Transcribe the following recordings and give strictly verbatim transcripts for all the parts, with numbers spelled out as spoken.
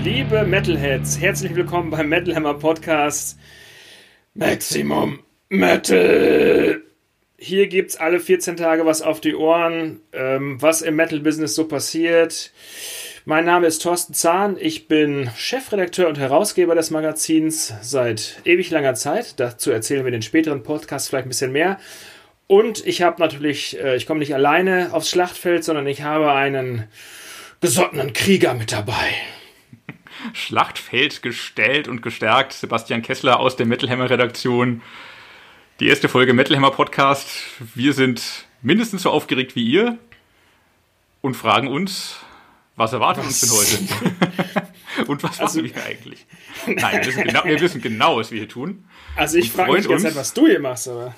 Liebe Metalheads, herzlich willkommen beim Metal Hammer Podcast Maximum Metal. Hier gibt's alle vierzehn Tage was auf die Ohren, ähm, was im Metal-Business so passiert. Mein Name ist Thorsten Zahn, ich bin Chefredakteur und Herausgeber des Magazins seit ewig langer Zeit. Dazu erzählen wir in den späteren Podcasts vielleicht ein bisschen mehr. Und ich habe natürlich, äh, ich komme nicht alleine aufs Schlachtfeld, sondern ich habe einen gesottenen Krieger mit dabei. Schlachtfeld gestellt und gestärkt. Sebastian Kessler aus der Metal Hammer Redaktion. Die erste Folge Metal Hammer Podcast. Wir sind mindestens so aufgeregt wie ihr und fragen uns, was erwartet was? uns denn heute? Und was also, machen wir eigentlich? Nein, wir wissen, genau, wir wissen genau, was wir hier tun. Also ich frage mich jetzt, was du hier machst, aber...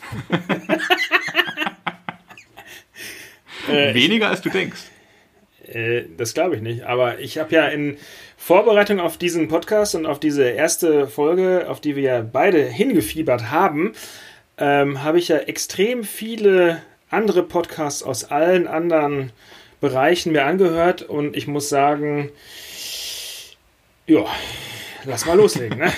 Weniger als du denkst. Äh, das glaube ich nicht, aber ich habe ja in Vorbereitung auf diesen Podcast und auf diese erste Folge, auf die wir ja beide hingefiebert haben, ähm, habe ich ja extrem viele andere Podcasts aus allen anderen Bereichen mir angehört und ich muss sagen, ja, lass mal loslegen, ne?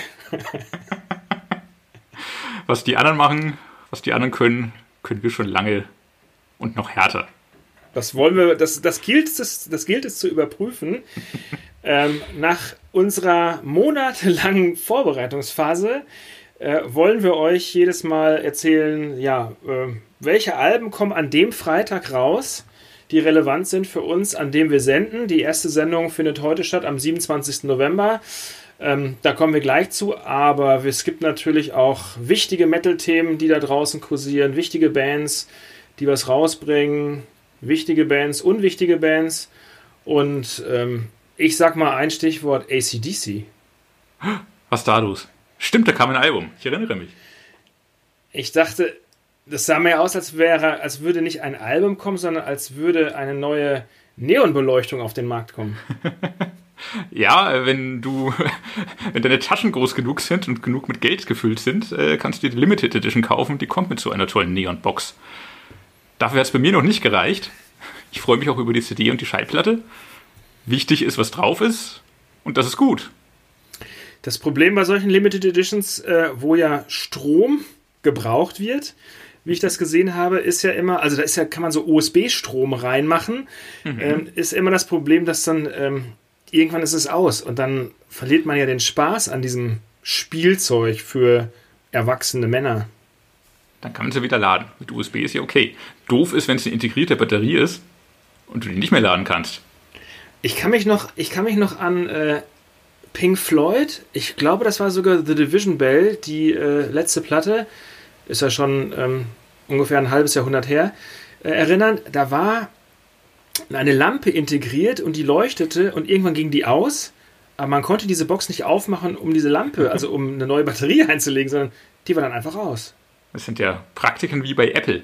Was die anderen machen, was die anderen können, können wir schon lange und noch härter. Das wollen wir, das, das gilt es, das gilt es zu überprüfen. ähm, nach unserer monatelangen Vorbereitungsphase äh, wollen wir euch jedes Mal erzählen, ja, äh, welche Alben kommen an dem Freitag raus, die relevant sind für uns, an dem wir senden. Die erste Sendung findet heute statt, am siebenundzwanzigsten November. Ähm, da kommen wir gleich zu, aber es gibt natürlich auch wichtige Metal-Themen, die da draußen kursieren, wichtige Bands, die was rausbringen, wichtige Bands, unwichtige Bands und ähm, ich sag mal ein Stichwort A C D C. Was da los? Stimmt, da kam ein Album. Ich erinnere mich. Ich dachte, das sah mehr aus, als wäre, als würde nicht ein Album kommen, sondern als würde eine neue Neonbeleuchtung auf den Markt kommen. Ja, wenn du, wenn deine Taschen groß genug sind und genug mit Geld gefüllt sind, kannst du dir die Limited Edition kaufen. Die kommt mit so einer tollen Neonbox. Dafür hat es bei mir noch nicht gereicht. Ich freue mich auch über die C D und die Schallplatte. Wichtig ist, was drauf ist. Und das ist gut. Das Problem bei solchen Limited Editions, äh, wo ja Strom gebraucht wird, wie ich das gesehen habe, ist ja immer, also da ist ja, kann man so U S B-Strom reinmachen, mhm. ähm, ist immer das Problem, dass dann ähm, irgendwann ist es aus. Und dann verliert man ja den Spaß an diesem Spielzeug für erwachsene Männer. Dann kann man sie wieder laden. Mit U S B ist ja okay. Doof ist, wenn es eine integrierte Batterie ist und du die nicht mehr laden kannst. Ich kann mich noch, ich kann mich noch an äh, Pink Floyd, ich glaube, das war sogar The Division Bell, die äh, letzte Platte, ist ja schon ähm, ungefähr ein halbes Jahrhundert her, äh, erinnern. Da war eine Lampe integriert und die leuchtete und irgendwann ging die aus, aber man konnte diese Box nicht aufmachen, um diese Lampe, also um eine neue Batterie einzulegen, sondern die war dann einfach aus. Das sind ja Praktiken wie bei Apple.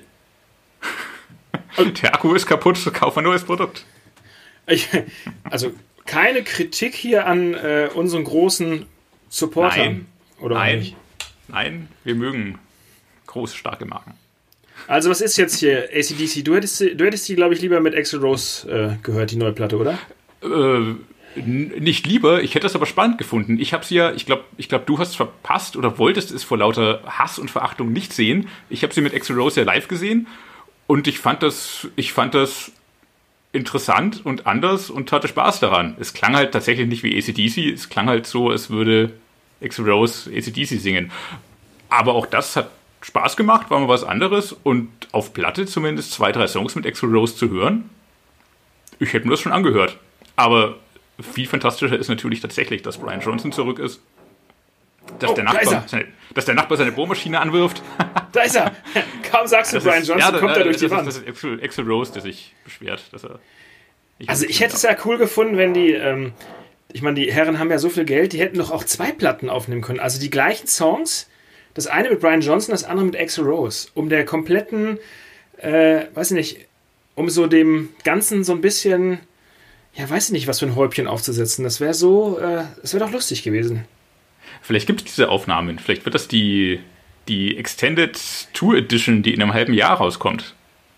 Der Akku ist kaputt, kauf ein neues Produkt. Ich, also keine Kritik hier an äh, unseren großen Supportern. Nein, oder nein, nicht? Nein, wir mögen große, starke Marken. Also was ist jetzt hier A C D C? Du hättest, du hättest die, glaube ich, lieber mit Axl Rose äh, gehört, die neue Platte, oder? Äh, n- nicht lieber, ich hätte das aber spannend gefunden. Ich habe sie ja, ich glaube, ich glaub, du hast es verpasst oder wolltest es vor lauter Hass und Verachtung nicht sehen. Ich habe sie mit Axl Rose ja live gesehen und ich fand das, ich fand das interessant und anders und hatte Spaß daran. Es klang halt tatsächlich nicht wie A C D C, es klang halt so, als würde Axl Rose A C D C singen. Aber auch das hat Spaß gemacht, war mal was anderes und auf Platte zumindest zwei, drei Songs mit Axl Rose zu hören. Ich hätte mir das schon angehört. Aber viel fantastischer ist natürlich tatsächlich, dass Brian Johnson zurück ist. Dass, oh, der, Nachbar, da seine, dass der Nachbar seine Bohrmaschine anwirft. Da ist er! Kaum sagst du das Brian ist, Johnson, ja, kommt er durch die das Wand. Ist, das ist Axl, Axl Rose, der sich beschwert. Dass er ich also ich hätte es ja cool gefunden, wenn die, ähm, ich meine, die Herren haben ja so viel Geld, die hätten doch auch zwei Platten aufnehmen können. Also die gleichen Songs, das eine mit Brian Johnson, das andere mit Axl Rose. Um der kompletten, äh, weiß ich nicht, um so dem Ganzen so ein bisschen, ja, weiß ich nicht, was für ein Häubchen aufzusetzen. Das wäre so, äh, das wäre doch lustig gewesen. Vielleicht gibt es diese Aufnahmen. Vielleicht wird das die, die Extended Tour Edition, die in einem halben Jahr rauskommt.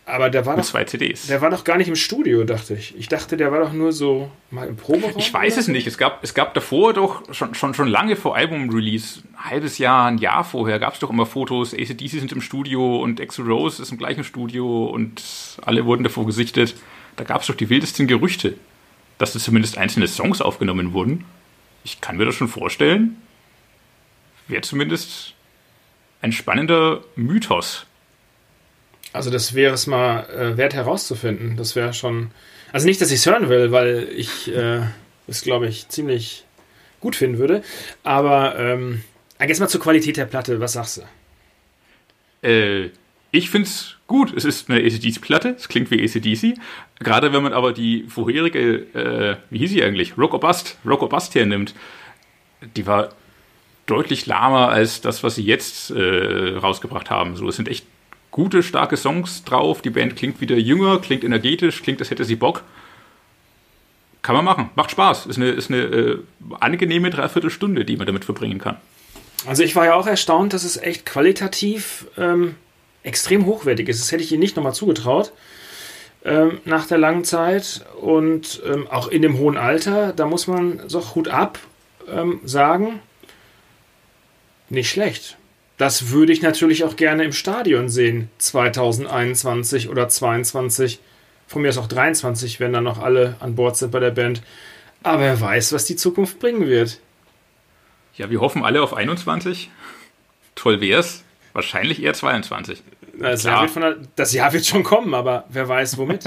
Aber der war mit doch, zwei C Ds. Der war doch gar nicht im Studio, dachte ich. Ich dachte, der war doch nur so mal im Proberaum. Ich weiß es nicht. Es gab, es gab davor doch schon, schon, schon lange vor Album-Release, ein halbes Jahr, ein Jahr vorher, gab es doch immer Fotos. A C D C sind im Studio und Axl Rose ist im gleichen Studio und alle wurden davor gesichtet. Da gab es doch die wildesten Gerüchte, dass da zumindest einzelne Songs aufgenommen wurden. Ich kann mir das schon vorstellen. Wäre zumindest ein spannender Mythos. Also das wäre es mal äh, wert herauszufinden. Das wäre schon... Also nicht, dass ich es hören will, weil ich äh, es, glaube ich, ziemlich gut finden würde. Aber ähm, jetzt mal zur Qualität der Platte. Was sagst du? Äh, ich finde es gut. Es ist eine A C D C-Platte. Es klingt wie A C D C. Gerade wenn man aber die vorherige, äh, wie hieß sie eigentlich? Rock or Bust. Rock or Bust hernimmt. Die war deutlich lahmer als das, was sie jetzt äh, rausgebracht haben. So, es sind echt gute, starke Songs drauf. Die Band klingt wieder jünger, klingt energetisch, klingt, als hätte sie Bock. Kann man machen. Macht Spaß. Ist eine, ist eine äh, angenehme Dreiviertelstunde, die man damit verbringen kann. Also ich war ja auch erstaunt, dass es echt qualitativ ähm, extrem hochwertig ist. Das hätte ich ihnen nicht nochmal zugetraut. Ähm, nach der langen Zeit und ähm, auch in dem hohen Alter. Da muss man so Hut ab ähm, sagen. Nicht schlecht. Das würde ich natürlich auch gerne im Stadion sehen, zwanzig einundzwanzig oder zweiundzwanzig, von mir ist auch dreiundzwanzig, wenn dann noch alle an Bord sind bei der Band. Aber wer weiß, was die Zukunft bringen wird. Ja, wir hoffen alle auf einundzwanzig. Toll wär's. Wahrscheinlich eher zweiundzwanzig. Das Jahr, wird von der, das Jahr wird schon kommen, aber wer weiß womit.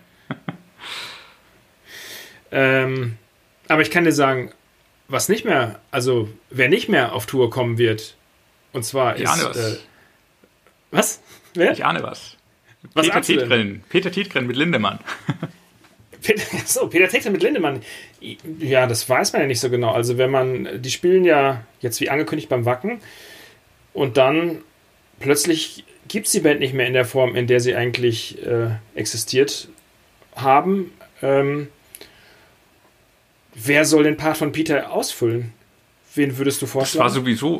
ähm, aber ich kann dir sagen, was nicht mehr, also wer nicht mehr auf Tour kommen wird, und zwar ich ist... ahne was. Äh, was? Wer? Ich ahne was. was Peter Tietgren. Peter Tietgren mit Lindemann. Peter, so, Peter Tietgren mit Lindemann. Ja, das weiß man ja nicht so genau. Also wenn man, die spielen ja jetzt wie angekündigt beim Wacken und dann plötzlich gibt es die Band nicht mehr in der Form, in der sie eigentlich äh, existiert haben. Ähm, wer soll den Part von Peter ausfüllen? Wen würdest du vorschlagen? Das war sowieso...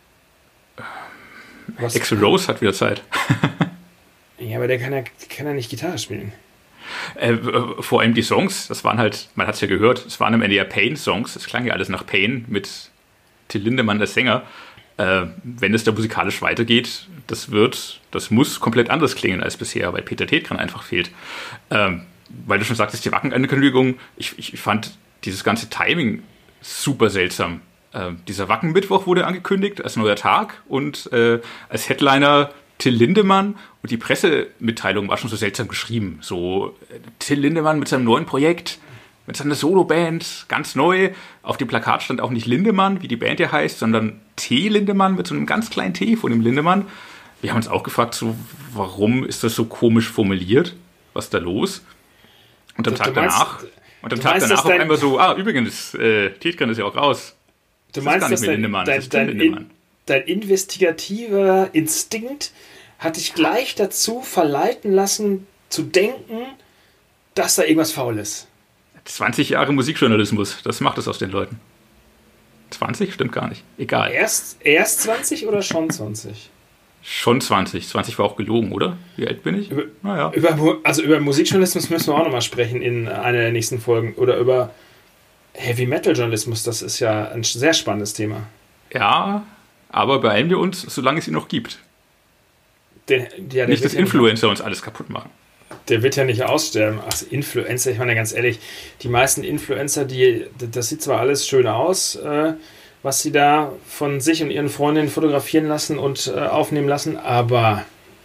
Axl Rose hat wieder Zeit. Ja, aber der kann ja, kann ja nicht Gitarre spielen. Äh, vor allem die Songs, das waren halt, man hat es ja gehört, es waren am Ende ja Pain-Songs, es klang ja alles nach Pain mit Till Lindemann als Sänger. Äh, wenn es da musikalisch weitergeht, das wird, das muss komplett anders klingen als bisher, weil Peter Tietgren einfach fehlt. Ähm, weil du schon sagtest, die Wacken-Ankündigung, ich, ich fand dieses ganze Timing super seltsam. Äh, dieser Wacken-Mittwoch wurde angekündigt als neuer Tag und äh, als Headliner Till Lindemann und die Pressemitteilung war schon so seltsam geschrieben. So äh, Till Lindemann mit seinem neuen Projekt, mit seiner Soloband, ganz neu. Auf dem Plakat stand auch nicht Lindemann, wie die Band ja heißt, sondern T. Lindemann mit so einem ganz kleinen T von dem Lindemann. Wir haben uns auch gefragt, so, warum ist das so komisch formuliert? Was ist da los? Und am Du- Tag du meinst- danach, und am du Tag meinst, danach dass auf dein- einmal so, ah, übrigens, äh, Tietgren ist ja auch raus. Du Das ist meinst, gar nicht dass mehr dein, Lindemann, das dein, ist Till dein, Lindemann. in, dein investigativer Instinkt hat dich gleich dazu verleiten lassen, zu denken, dass da irgendwas faul ist. zwanzig Jahre Musikjournalismus, das macht es aus den Leuten. zwanzig? Stimmt gar nicht. Egal. Erst, erst zwanzig oder schon zwanzig? Schon zwanzig. zwanzig war auch gelogen, oder? Wie alt bin ich? Über, Naja. über, Mu- also über Musikjournalismus müssen wir auch nochmal sprechen in einer der nächsten Folgen. Oder über Heavy Metal Journalismus, das ist ja ein sehr spannendes Thema. Ja, aber beeilen wir uns, solange es ihn noch gibt. Den, ja, der Nicht, wird dass ja Influencer uns alles kaputt machen. Der wird ja nicht aussterben. Ach, Influencer, ich meine ganz ehrlich, die meisten Influencer, die, das sieht zwar alles schön aus, äh, was sie da von sich und ihren Freundinnen fotografieren lassen und äh, aufnehmen lassen, aber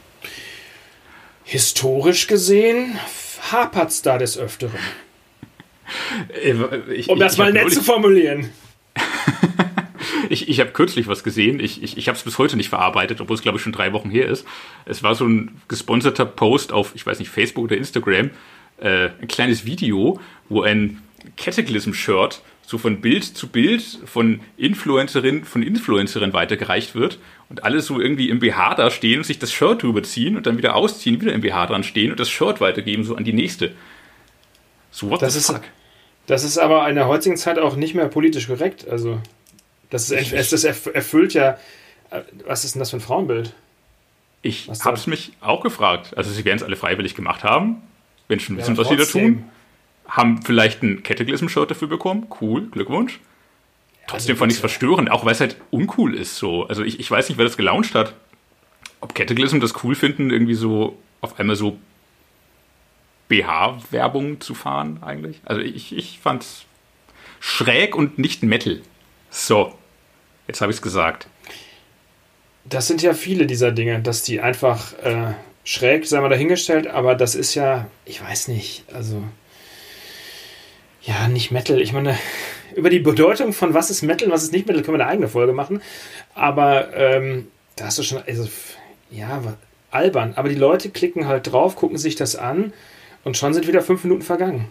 historisch gesehen hapert es da des Öfteren. Äh, Ich, Um das ich- ich mal hab nett neulich- zu formulieren. Ich, ich habe kürzlich was gesehen. Ich, ich, ich habe es bis heute nicht verarbeitet, obwohl es, glaube ich, schon drei Wochen her ist. Es war so ein gesponserter Post auf, ich weiß nicht, Facebook oder Instagram. Äh, ein kleines Video, wo ein Cataclysm-Shirt so von Bild zu Bild von Influencerin von Influencerin weitergereicht wird und alle so irgendwie im B H da stehen und sich das Shirt drüber ziehen und dann wieder ausziehen, wieder im B H dran stehen und das Shirt weitergeben, so an die nächste. So, what Das the ist, fuck? das ist aber in der heutigen Zeit auch nicht mehr politisch korrekt. Also, das, ist, Ich- es, das erf- erfüllt ja. äh, Was ist denn das für ein Frauenbild? Ich Was habe es da- mich auch gefragt. Also sie werden es alle freiwillig gemacht haben. Wenn schon Ja, wissen, was sie da trotzdem. tun. Haben vielleicht ein Cataclysm-Shirt dafür bekommen. Cool, Glückwunsch. Trotzdem also fand ich es bitte. verstörend, auch weil es halt uncool ist. So. Also ich, ich weiß nicht, wer das gelauncht hat. Ob Cataclysm das cool finden, irgendwie so auf einmal so B H-Werbung zu fahren eigentlich. Also ich, ich fand es schräg und nicht Metal. So, jetzt habe ich es gesagt. Das sind ja viele dieser Dinge, dass die einfach äh, schräg, sei mal dahingestellt, aber das ist ja, ich weiß nicht, also ja, nicht Metal. Ich meine, über die Bedeutung von was ist Metal und was ist nicht Metal können wir eine eigene Folge machen, aber ähm, da hast du schon, also ja, wa- albern, aber die Leute klicken halt drauf, gucken sich das an und schon sind wieder fünf Minuten vergangen.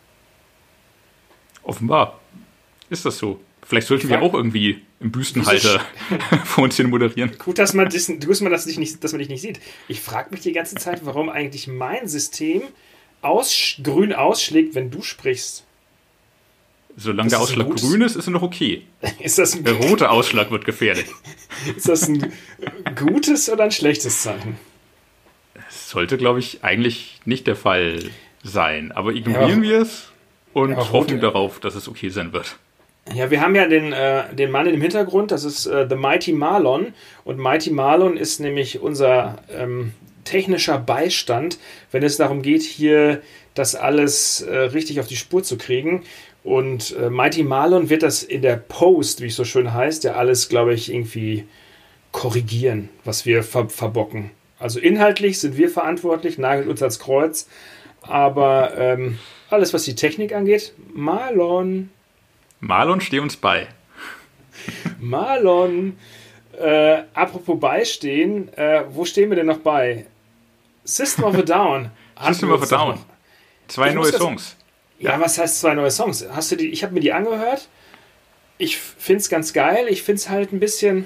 Offenbar ist das so. Vielleicht sollten wir Frag- auch irgendwie im Büstenhalter vor uns hin moderieren. Gut, dass man, das, gut, dass man, das nicht, dass man dich nicht sieht. Ich frage mich die ganze Zeit, warum eigentlich mein System aus, grün ausschlägt, wenn du sprichst. Solange Das der ist ein Ausschlag gutes- grün ist, ist er noch okay. Ist das ein, Der rote Ausschlag wird gefährlich. ist das ein gutes oder ein schlechtes Zeichen? Das sollte, glaube ich, eigentlich nicht der Fall sein. Aber ignorieren Ja. wir es und Ja, rote- hoffen darauf, dass es okay sein wird. Ja, wir haben ja den, äh, den Mann im Hintergrund, das ist äh, The Mighty Marlon. Und Mighty Marlon ist nämlich unser ähm, technischer Beistand, wenn es darum geht, hier das alles äh, richtig auf die Spur zu kriegen. Und äh, Mighty Marlon wird das in der Post, wie es so schön heißt, ja alles, glaube ich, irgendwie korrigieren, was wir ver verbocken. Also inhaltlich sind wir verantwortlich, nagelt uns als Kreuz. Aber ähm, alles, was die Technik angeht, Marlon. Marlon, steh uns bei. Marlon, äh, apropos beistehen, äh, wo stehen wir denn noch bei? System of a Down. Hatten System wir of a uns doch Down. noch- Zwei Ich muss neue das- Songs. Ja, was heißt zwei neue Songs? Hast du die? Ich habe mir die angehört. Ich finde es ganz geil. Ich finde es halt ein bisschen.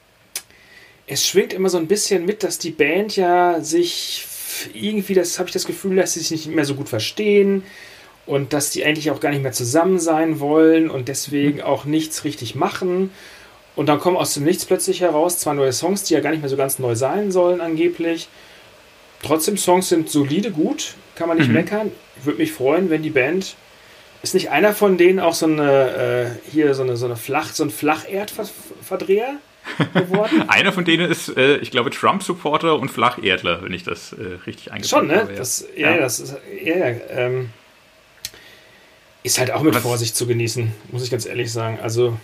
Es schwingt immer so ein bisschen mit, dass die Band ja sich irgendwie, das habe ich das Gefühl, dass sie sich nicht mehr so gut verstehen und dass die eigentlich auch gar nicht mehr zusammen sein wollen und deswegen auch nichts richtig machen. Und dann kommen aus dem Nichts plötzlich heraus zwei neue Songs, die ja gar nicht mehr so ganz neu sein sollen angeblich. Trotzdem, Songs sind solide, gut, kann man nicht Mhm. meckern. Ich würde mich freuen, wenn die Band... Ist nicht einer von denen auch so eine, äh, hier so eine, so eine Flach, so ein Flacherdverdreher geworden? Einer von denen ist, äh, ich glaube, Trump-Supporter und Flacherdler, wenn ich das äh, richtig eingeschätzt Schon, ne? habe. Ja. Das, ja, Ja. ja, das ist, ja, ja, ähm, ist halt auch mit Was- Vorsicht zu genießen, muss ich ganz ehrlich sagen. Also,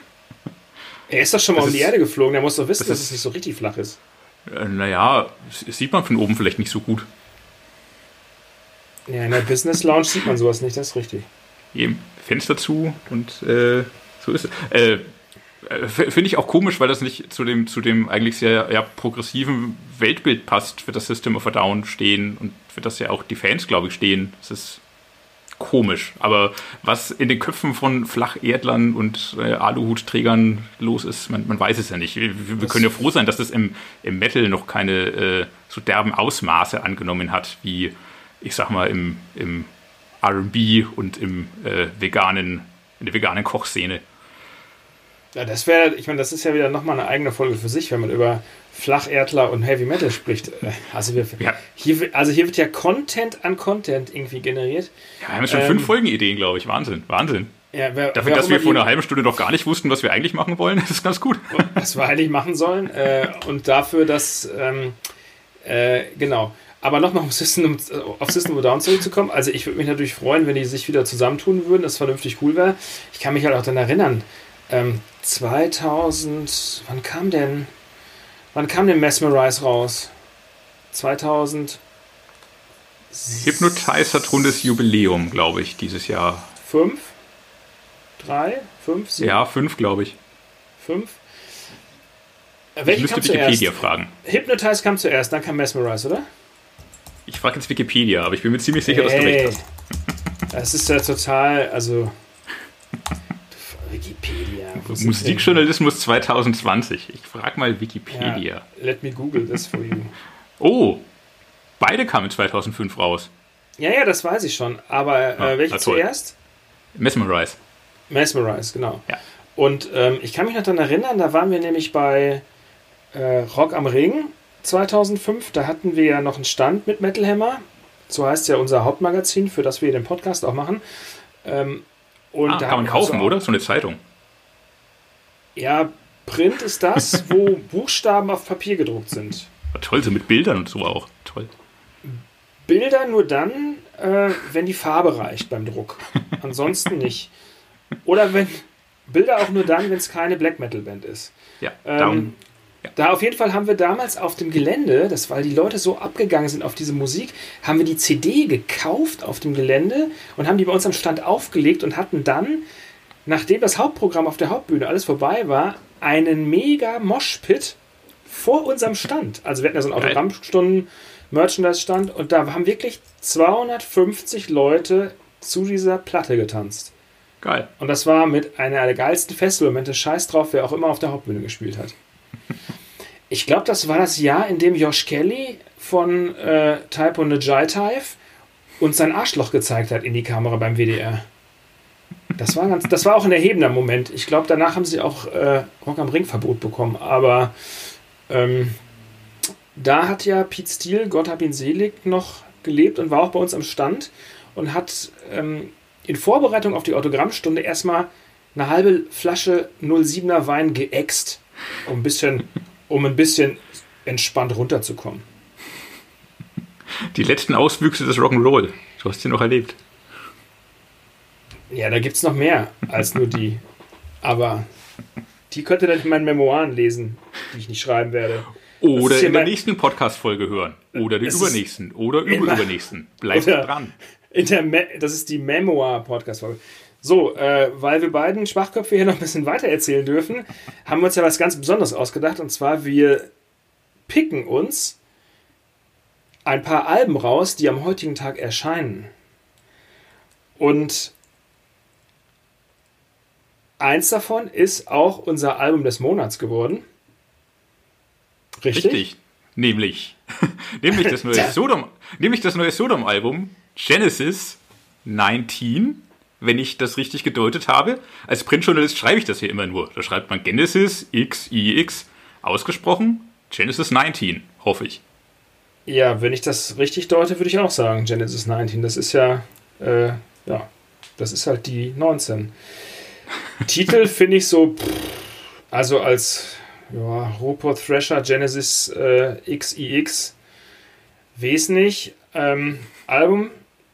er ist doch schon mal Das um die ist- Erde geflogen, der muss doch wissen, das dass ist- es nicht so richtig flach ist. Äh, naja, das sieht man von oben vielleicht nicht so gut. Ja, in der Business Lounge sieht man sowas nicht, das ist richtig. Eben Fenster zu und äh, so ist es. Äh, äh, f- Finde ich auch komisch, weil das nicht zu dem, zu dem eigentlich sehr ja, progressiven Weltbild passt, für das System of a Down stehen und für das ja auch die Fans, glaube ich, stehen. Das ist komisch. Aber was in den Köpfen von Flacherdlern und äh, Aluhutträgern los ist, man, man weiß es ja nicht. Wir, wir können ja froh sein, dass das im, im Metal noch keine äh, so derben Ausmaße angenommen hat, wie, ich sag mal, im, im R und B und im äh, veganen, in der veganen Kochszene. Ja, das wäre, ich meine, das ist ja wieder nochmal eine eigene Folge für sich, wenn man über Flacherdler und Heavy Metal spricht. Äh, Also, wir, Ja. hier, wird- also hier wird ja Content an Content irgendwie generiert. Ja, wir haben jetzt schon Ähm, fünf Folgenideen, glaube ich. Wahnsinn, Wahnsinn. Ja, wer, Dafür, wer dass auch wir immer vor die- einer halben Stunde noch gar nicht wussten, was wir eigentlich machen wollen, ist es ganz gut. was wir eigentlich machen sollen. Äh, und dafür, dass, ähm, äh, genau. Aber nochmal auf System, auf System of a Down zurückzukommen. Also ich würde mich natürlich freuen, wenn die sich wieder zusammentun würden, das vernünftig cool wäre. Ich kann mich halt auch daran erinnern, ähm, zweitausend, wann kam denn, wann kam denn Mesmerize raus? zweitausend Hypnotize hat rundes Jubiläum, glaube ich, dieses Jahr. fünf? drei? fünf? sieben? Ja, fünf, glaube ich. fünf? Äh, Ich Welche müsste kam zuerst? Wikipedia fragen. Hypnotize kam zuerst, dann kam Mesmerize, oder? Ich frage jetzt Wikipedia, aber ich bin mir ziemlich sicher, dass du recht hast. Das ist ja total, also Wikipedia. wo sind Musikjournalismus zwanzig zwanzig. Ich frage mal wir? Wikipedia. Ja, let me Google this for you. Oh, beide kamen zweitausendfünf raus. Ja, ja, das weiß ich schon. Aber Ah, äh, welche na toll. zuerst? Mesmerize. Mesmerize, genau. Ja. Und ähm, ich kann mich noch daran erinnern, da waren wir nämlich bei äh, Rock am Ring zweitausendfünf, da hatten wir ja noch einen Stand mit Metal Hammer. So heißt ja unser Hauptmagazin, für das wir den Podcast auch machen. Ähm, und ah, da kann man kaufen, also, oder? So eine Zeitung. Ja, Print ist das, wo Buchstaben auf Papier gedruckt sind. Toll, so mit Bildern und so auch. Toll. Bilder nur dann, äh, wenn die Farbe reicht beim Druck. Ansonsten nicht. Oder wenn Bilder auch nur dann, wenn es keine Black Metal Band ist. Ja, ähm, ja. Da auf jeden Fall haben wir damals auf dem Gelände, das weil die Leute so abgegangen sind auf diese Musik, haben wir die C D gekauft auf dem Gelände und haben die bei uns am Stand aufgelegt und hatten dann, nachdem das Hauptprogramm auf der Hauptbühne alles vorbei war, einen mega Moshpit vor unserem Stand. Also wir hatten ja so einen Autogrammstunden Merchandise-Stand und da haben wirklich zweihundertfünfzig Leute zu dieser Platte getanzt. Geil. Und das war mit einer der geilsten Festivalmomente, scheiß drauf, wer auch immer auf der Hauptbühne gespielt hat. Ich glaube, das war das Jahr, in dem Josh Kelly von äh, Type und Jive uns sein Arschloch gezeigt hat in die Kamera beim W D R. Das war, ganz, das war auch ein erhebender Moment. Ich glaube, danach haben sie auch äh, Rock am Ring Verbot bekommen. Aber ähm, da hat ja Pete Steele, Gott hab ihn selig, noch gelebt und war auch bei uns am Stand und hat ähm, in Vorbereitung auf die Autogrammstunde erstmal eine halbe Flasche null siebener Wein geäxt, um ein bisschen, um ein bisschen entspannt runterzukommen. Die letzten Auswüchse des Rock'n'Roll. Du hast sie noch erlebt. Ja, da gibt es noch mehr als nur die. Aber die könnt ihr dann in meinen Memoiren lesen, die ich nicht schreiben werde. Oder in der nächsten Podcast-Folge hören. Oder den übernächsten. Oder überübernächsten. Bleibt dran. In der Me- das ist die Memoir-Podcast-Folge. So, äh, weil wir beiden Schwachköpfe hier noch ein bisschen weiter erzählen dürfen, haben wir uns ja was ganz Besonderes ausgedacht. Und zwar, wir picken uns ein paar Alben raus, die am heutigen Tag erscheinen. Und eins davon ist auch unser Album des Monats geworden. Richtig? Richtig. Nämlich, nämlich das neue Sodom, nämlich das neue Sodom-Album Genesis neunzehn, wenn ich das richtig gedeutet habe. Als Printjournalist schreibe ich das hier immer nur. Da schreibt man Genesis X I X ausgesprochen, Genesis neunzehn, hoffe ich. Ja, wenn ich das richtig deute, würde ich auch sagen Genesis neunzehn. Das ist ja, äh, ja, das ist halt die neunzehn. Titel finde ich so, pff, also als ja, Rupert Thrasher Genesis äh, X I X, weiß nicht. Ähm, Album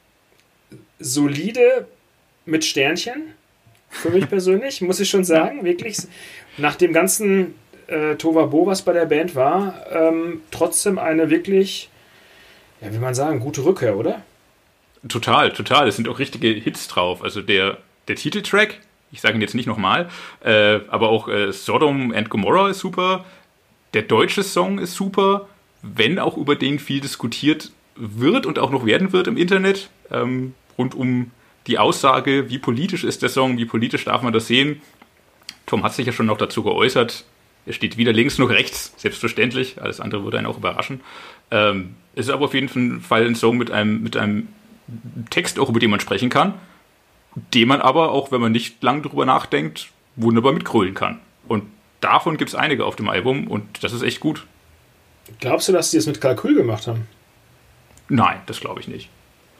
solide mit Sternchen, für mich persönlich, muss ich schon sagen, wirklich. Nach dem ganzen äh, Tohuwabohu, was bei der Band war, ähm, trotzdem eine wirklich, ja, wie man sagen, gute Rückkehr, oder? Total, total. Es sind auch richtige Hits drauf. Also der, der Titeltrack, ich sage ihn jetzt nicht nochmal, äh, aber auch äh, Sodom and Gomorrah ist super. Der deutsche Song ist super, wenn auch über den viel diskutiert wird und auch noch werden wird im Internet, ähm, rund um die Aussage, wie politisch ist der Song, wie politisch darf man das sehen. Tom hat sich ja schon noch dazu geäußert. Er steht weder links noch rechts, selbstverständlich. Alles andere würde einen auch überraschen. Ähm, es ist aber auf jeden Fall ein Song mit einem, mit einem Text, auch über den man sprechen kann, den man aber, auch wenn man nicht lang drüber nachdenkt, wunderbar mitgrölen kann. Und davon gibt es einige auf dem Album und das ist echt gut. Glaubst du, dass die es mit Kalkül gemacht haben? Nein, das glaube ich nicht.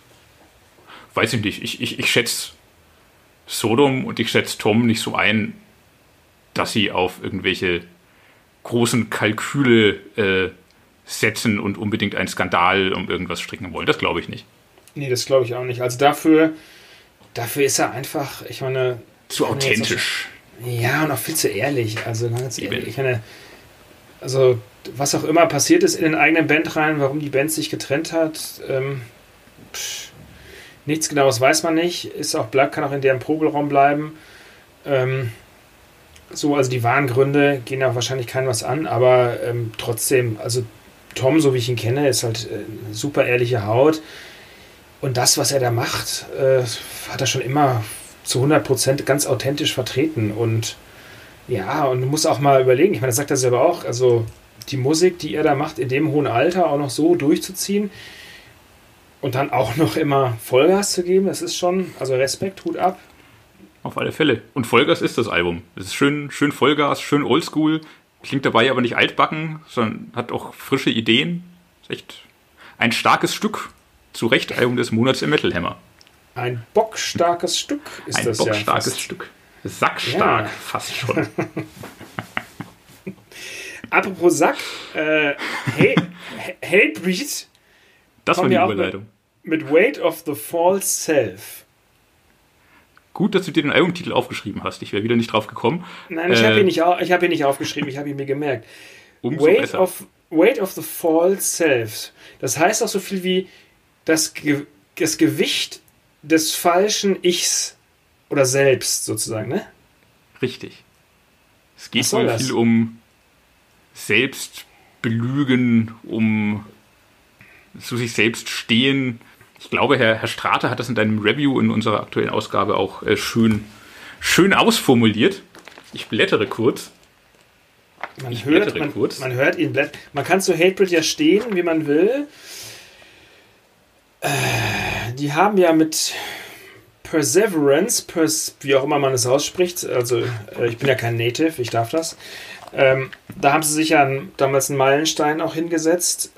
Weiß ich nicht. Ich, ich, ich schätze Sodom und ich schätze Tom nicht so ein, dass sie auf irgendwelche großen Kalküle äh, setzen und unbedingt einen Skandal um irgendwas stricken wollen. Das glaube ich nicht. Nee, das glaube ich auch nicht. Also dafür, dafür ist er einfach, ich meine... Zu authentisch. Auch, ja, und auch viel zu ehrlich. Also ganz ehrlich. Ich meine, also was auch immer passiert ist in den eigenen Bandreihen, warum die Band sich getrennt hat, ähm, pff, nichts Genaues weiß man nicht. Ist auch bleibt, kann auch in deren Proberaum bleiben. Ähm, so, also die wahren Gründe gehen auch wahrscheinlich keinem was an, aber ähm, trotzdem, also Tom, so wie ich ihn kenne, ist halt äh, super ehrliche Haut. Und das, was er da macht, äh, hat er schon immer zu hundert Prozent ganz authentisch vertreten. Und ja, und du musst auch mal überlegen, ich meine, das sagt er selber auch, also die Musik, die er da macht, in dem hohen Alter auch noch so durchzuziehen und dann auch noch immer Vollgas zu geben, das ist schon, also Respekt, Hut ab. Auf alle Fälle. Und Vollgas ist das Album. Es ist schön, schön Vollgas, schön oldschool. klingt dabei aber nicht altbacken, sondern hat auch frische Ideen. Ist echt ein starkes Stück. Zu Recht Album des Monats im Metal Hammer. Ein bockstarkes Stück ist ein das ja. Ein bockstarkes fast. Stück. Sackstark, ja. Fast schon. Apropos Sack, äh, hey, Hatebreed. Das war die Überleitung. Mit, mit Weight of the False Self. Gut, dass du dir den Albumtitel aufgeschrieben hast. Ich wäre wieder nicht drauf gekommen. Nein, ich äh, habe ihn, hab ihn nicht aufgeschrieben, ich habe ihn mir gemerkt. Umso Weight besser. of, Weight of the False Self. Das heißt auch so viel wie das, Ge- das Gewicht des falschen Ichs oder Selbst sozusagen, ne? Richtig. Es geht wohl viel um Selbstbelügen, um zu sich selbst stehen. Ich glaube, Herr, Herr Strate hat das in deinem Review in unserer aktuellen Ausgabe auch äh, schön, schön ausformuliert. Ich blättere kurz. Man, ich hört, blättere man, kurz. man hört ihn blättern. Man kann zu Hatebreed ja stehen, wie man will. Äh, die haben ja mit Perseverance, Pers- wie auch immer man es ausspricht, also äh, ich bin ja kein Native, ich darf das. Ähm, da haben sie sich ja einen, damals einen Meilenstein auch hingesetzt.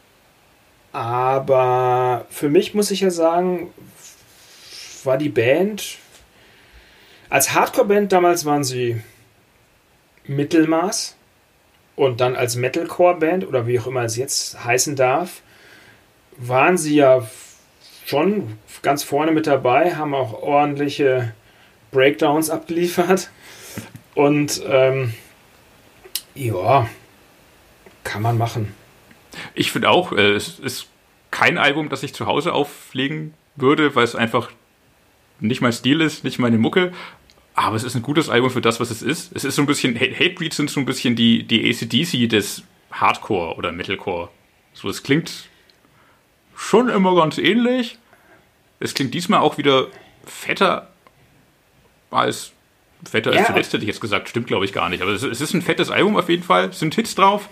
Aber für mich muss ich ja sagen, war die Band, als Hardcore-Band damals waren sie Mittelmaß und dann als Metalcore-Band oder wie auch immer es jetzt heißen darf, waren sie ja schon ganz vorne mit dabei, haben auch ordentliche Breakdowns abgeliefert und ähm, ja, kann man machen. Ich finde auch, äh, es ist kein Album, das ich zu Hause auflegen würde, weil es einfach nicht mein Stil ist, nicht meine Mucke. Aber es ist ein gutes Album für das, was es ist. Es ist so ein bisschen, Hatebreed sind so ein bisschen die, die A C D C des Hardcore oder Metalcore. So, es klingt schon immer ganz ähnlich. Es klingt diesmal auch wieder fetter als fetter als ja. zuletzt, hätte ich jetzt gesagt. Stimmt, glaube ich, gar nicht. Aber es, es ist ein fettes Album auf jeden Fall. Es sind Hits drauf.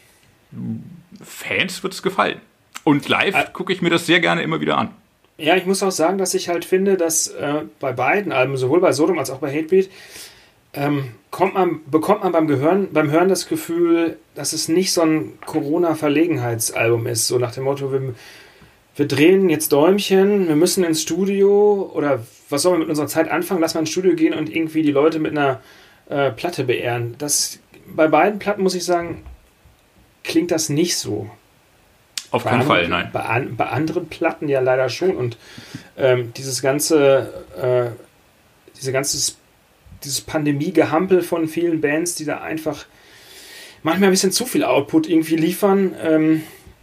Fans wird es gefallen. Und live äh, gucke ich mir das sehr gerne immer wieder an. Ja, ich muss auch sagen, dass ich halt finde, dass äh, bei beiden Alben, sowohl bei Sodom als auch bei Hatebreed, ähm, kommt man, bekommt man beim, Gehören, beim Hören das Gefühl, dass es nicht so ein Corona-Verlegenheitsalbum ist. So nach dem Motto, wir, wir drehen jetzt Däumchen, wir müssen ins Studio oder was sollen wir mit unserer Zeit anfangen? Lass mal ins Studio gehen und irgendwie die Leute mit einer äh, Platte beehren. Das, bei beiden Platten, muss ich sagen, klingt das nicht so. Auf keinen Fall, nein. Bei, an, bei anderen Platten ja leider schon. Und ähm, dieses ganze, äh, diese ganze, dieses Pandemie-Gehampel von vielen Bands, die da einfach manchmal ein bisschen zu viel Output irgendwie liefern, ähm,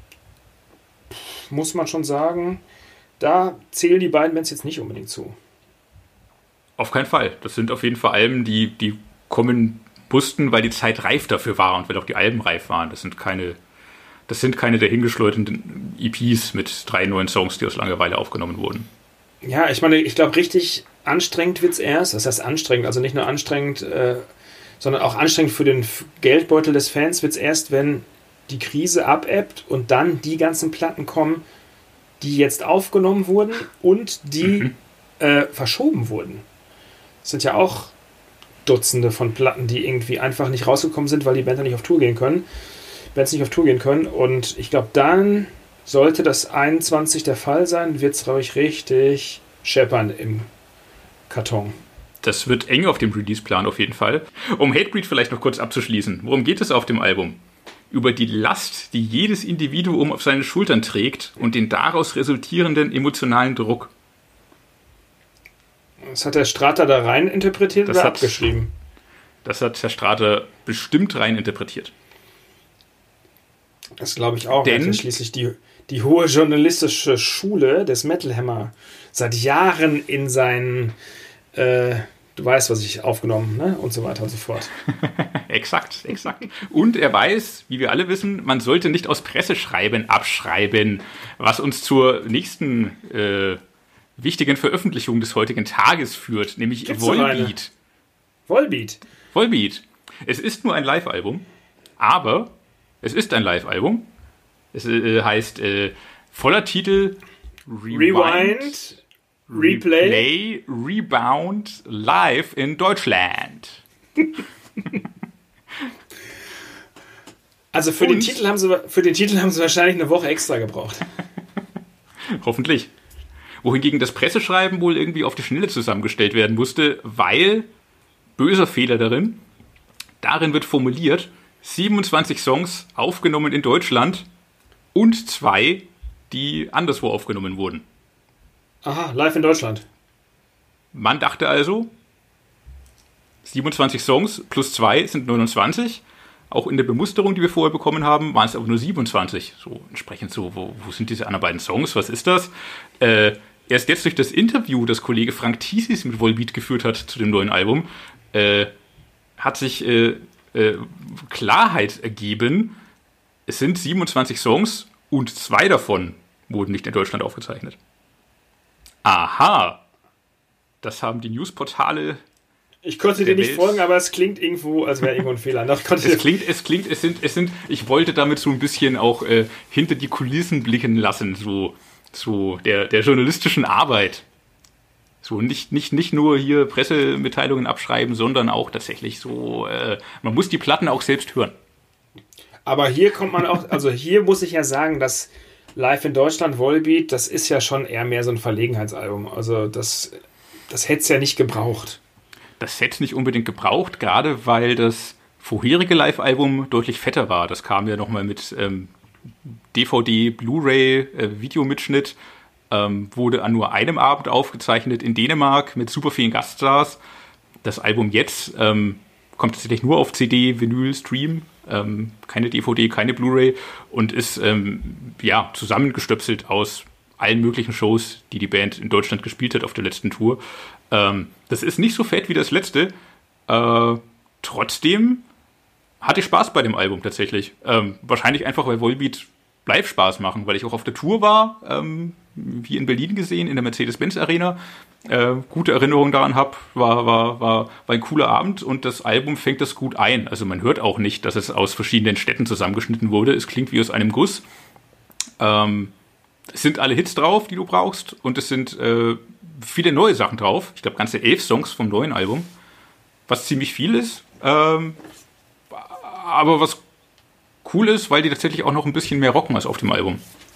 muss man schon sagen, da zählen die beiden Bands jetzt nicht unbedingt zu. Auf keinen Fall. Das sind auf jeden Fall Alben, die, die kommen mussten, weil die Zeit reif dafür war und weil auch die Alben reif waren. Das sind keine Das sind keine der hingeschleuderten E Ps mit drei neuen Songs, die aus Langeweile aufgenommen wurden. Ja, ich meine, ich glaube, richtig anstrengend wird es erst. Das heißt anstrengend, also nicht nur anstrengend, äh, sondern auch anstrengend für den Geldbeutel des Fans wird es erst, wenn die Krise abebbt und dann die ganzen Platten kommen, die jetzt aufgenommen wurden und die mhm. äh, verschoben wurden. Es sind ja auch Dutzende von Platten, die irgendwie einfach nicht rausgekommen sind, weil die Band nicht auf Tour gehen können. Bands nicht auf Tour gehen können. Und ich glaube, dann sollte das einundzwanzig der Fall sein, wird es, glaube ich, richtig scheppern im Karton. Das wird eng auf dem Release-Plan auf jeden Fall. Um Hatebreed vielleicht noch kurz abzuschließen. Worum geht es auf dem Album? Über die Last, die jedes Individuum auf seinen Schultern trägt und den daraus resultierenden emotionalen Druck. Das hat der Strater da rein interpretiert das oder hat, abgeschrieben? Das hat Herr Strater bestimmt rein interpretiert. Das glaube ich auch. Denn schließlich die, die hohe journalistische Schule des Metal Hammer seit Jahren in seinen, äh, du weißt, was ich aufgenommen, ne? Und so weiter und so fort. Exakt, exakt. Und er weiß, wie wir alle wissen, man sollte nicht aus Presseschreiben abschreiben, was uns zur nächsten äh, wichtigen Veröffentlichung des heutigen Tages führt, nämlich Gibt's Volbeat. Volbeat. Volbeat. Es ist nur ein Live-Album, aber es ist ein Live-Album. Es äh, heißt äh, voller Titel Rewind, Rewind Replay, Replay, Rebound, Live in Deutschland. Also für den, Titel haben sie, für den Titel haben sie wahrscheinlich eine Woche extra gebraucht. Hoffentlich. Wohingegen das Presseschreiben wohl irgendwie auf die Schnelle zusammengestellt werden musste, weil, böser Fehler darin, darin wird formuliert, siebenundzwanzig Songs aufgenommen in Deutschland und zwei, die anderswo aufgenommen wurden. Aha, live in Deutschland. Man dachte also, siebenundzwanzig Songs plus zwei sind neunundzwanzig. Auch in der Bemusterung, die wir vorher bekommen haben, waren es aber nur siebenundzwanzig. So entsprechend so, wo, wo sind diese anderen beiden Songs? Was ist das? Äh, erst jetzt durch das Interview, das Kollege Frank Thiesis mit Volbeat geführt hat zu dem neuen Album, äh, hat sich äh, äh, Klarheit ergeben. Es sind siebenundzwanzig Songs und zwei davon wurden nicht in Deutschland aufgezeichnet. Aha! Das haben die Newsportale. Ich konnte dir nicht folgen, aber es klingt irgendwo, als wäre irgendwo ein Fehler. Noch es klingt, es klingt, es sind, es sind, ich wollte damit so ein bisschen auch äh, hinter die Kulissen blicken lassen, so, so der, der journalistischen Arbeit. So nicht, nicht, nicht nur hier Pressemitteilungen abschreiben, sondern auch tatsächlich so, äh, man muss die Platten auch selbst hören. Aber hier kommt man auch, also hier muss ich ja sagen, dass Live in Deutschland, Volbeat, das ist ja schon eher mehr so ein Verlegenheitsalbum. Also das, das hätte es ja nicht gebraucht. Das hätte es nicht unbedingt gebraucht, gerade weil das vorherige Live-Album deutlich fetter war. Das kam ja nochmal mit ähm, D V D, Blu-ray, äh, Videomitschnitt, ähm, wurde an nur einem Abend aufgezeichnet in Dänemark mit super vielen Gaststars. Das Album jetzt ähm, kommt tatsächlich nur auf C D, Vinyl, Stream, ähm, keine D V D, keine Blu-ray und ist ähm, ja, zusammengestöpselt aus allen möglichen Shows, die die Band in Deutschland gespielt hat auf der letzten Tour. Ähm, das ist nicht so fett wie das letzte. Äh, trotzdem hatte ich Spaß bei dem Album tatsächlich. Ähm, wahrscheinlich einfach, weil Volbeat live Spaß machen, weil ich auch auf der Tour war, ähm, wie in Berlin gesehen, in der Mercedes-Benz Arena. Äh, gute Erinnerungen daran habe, war, war, war, war ein cooler Abend und das Album fängt das gut ein. Also man hört auch nicht, dass es aus verschiedenen Städten zusammengeschnitten wurde. Es klingt wie aus einem Guss. Ähm, es sind alle Hits drauf, die du brauchst und es sind äh, viele neue Sachen drauf. Ich glaube, ganze elf Songs vom neuen Album, was ziemlich viel ist. Ähm, aber was cool ist, weil die tatsächlich auch noch ein bisschen mehr rocken als auf dem Album.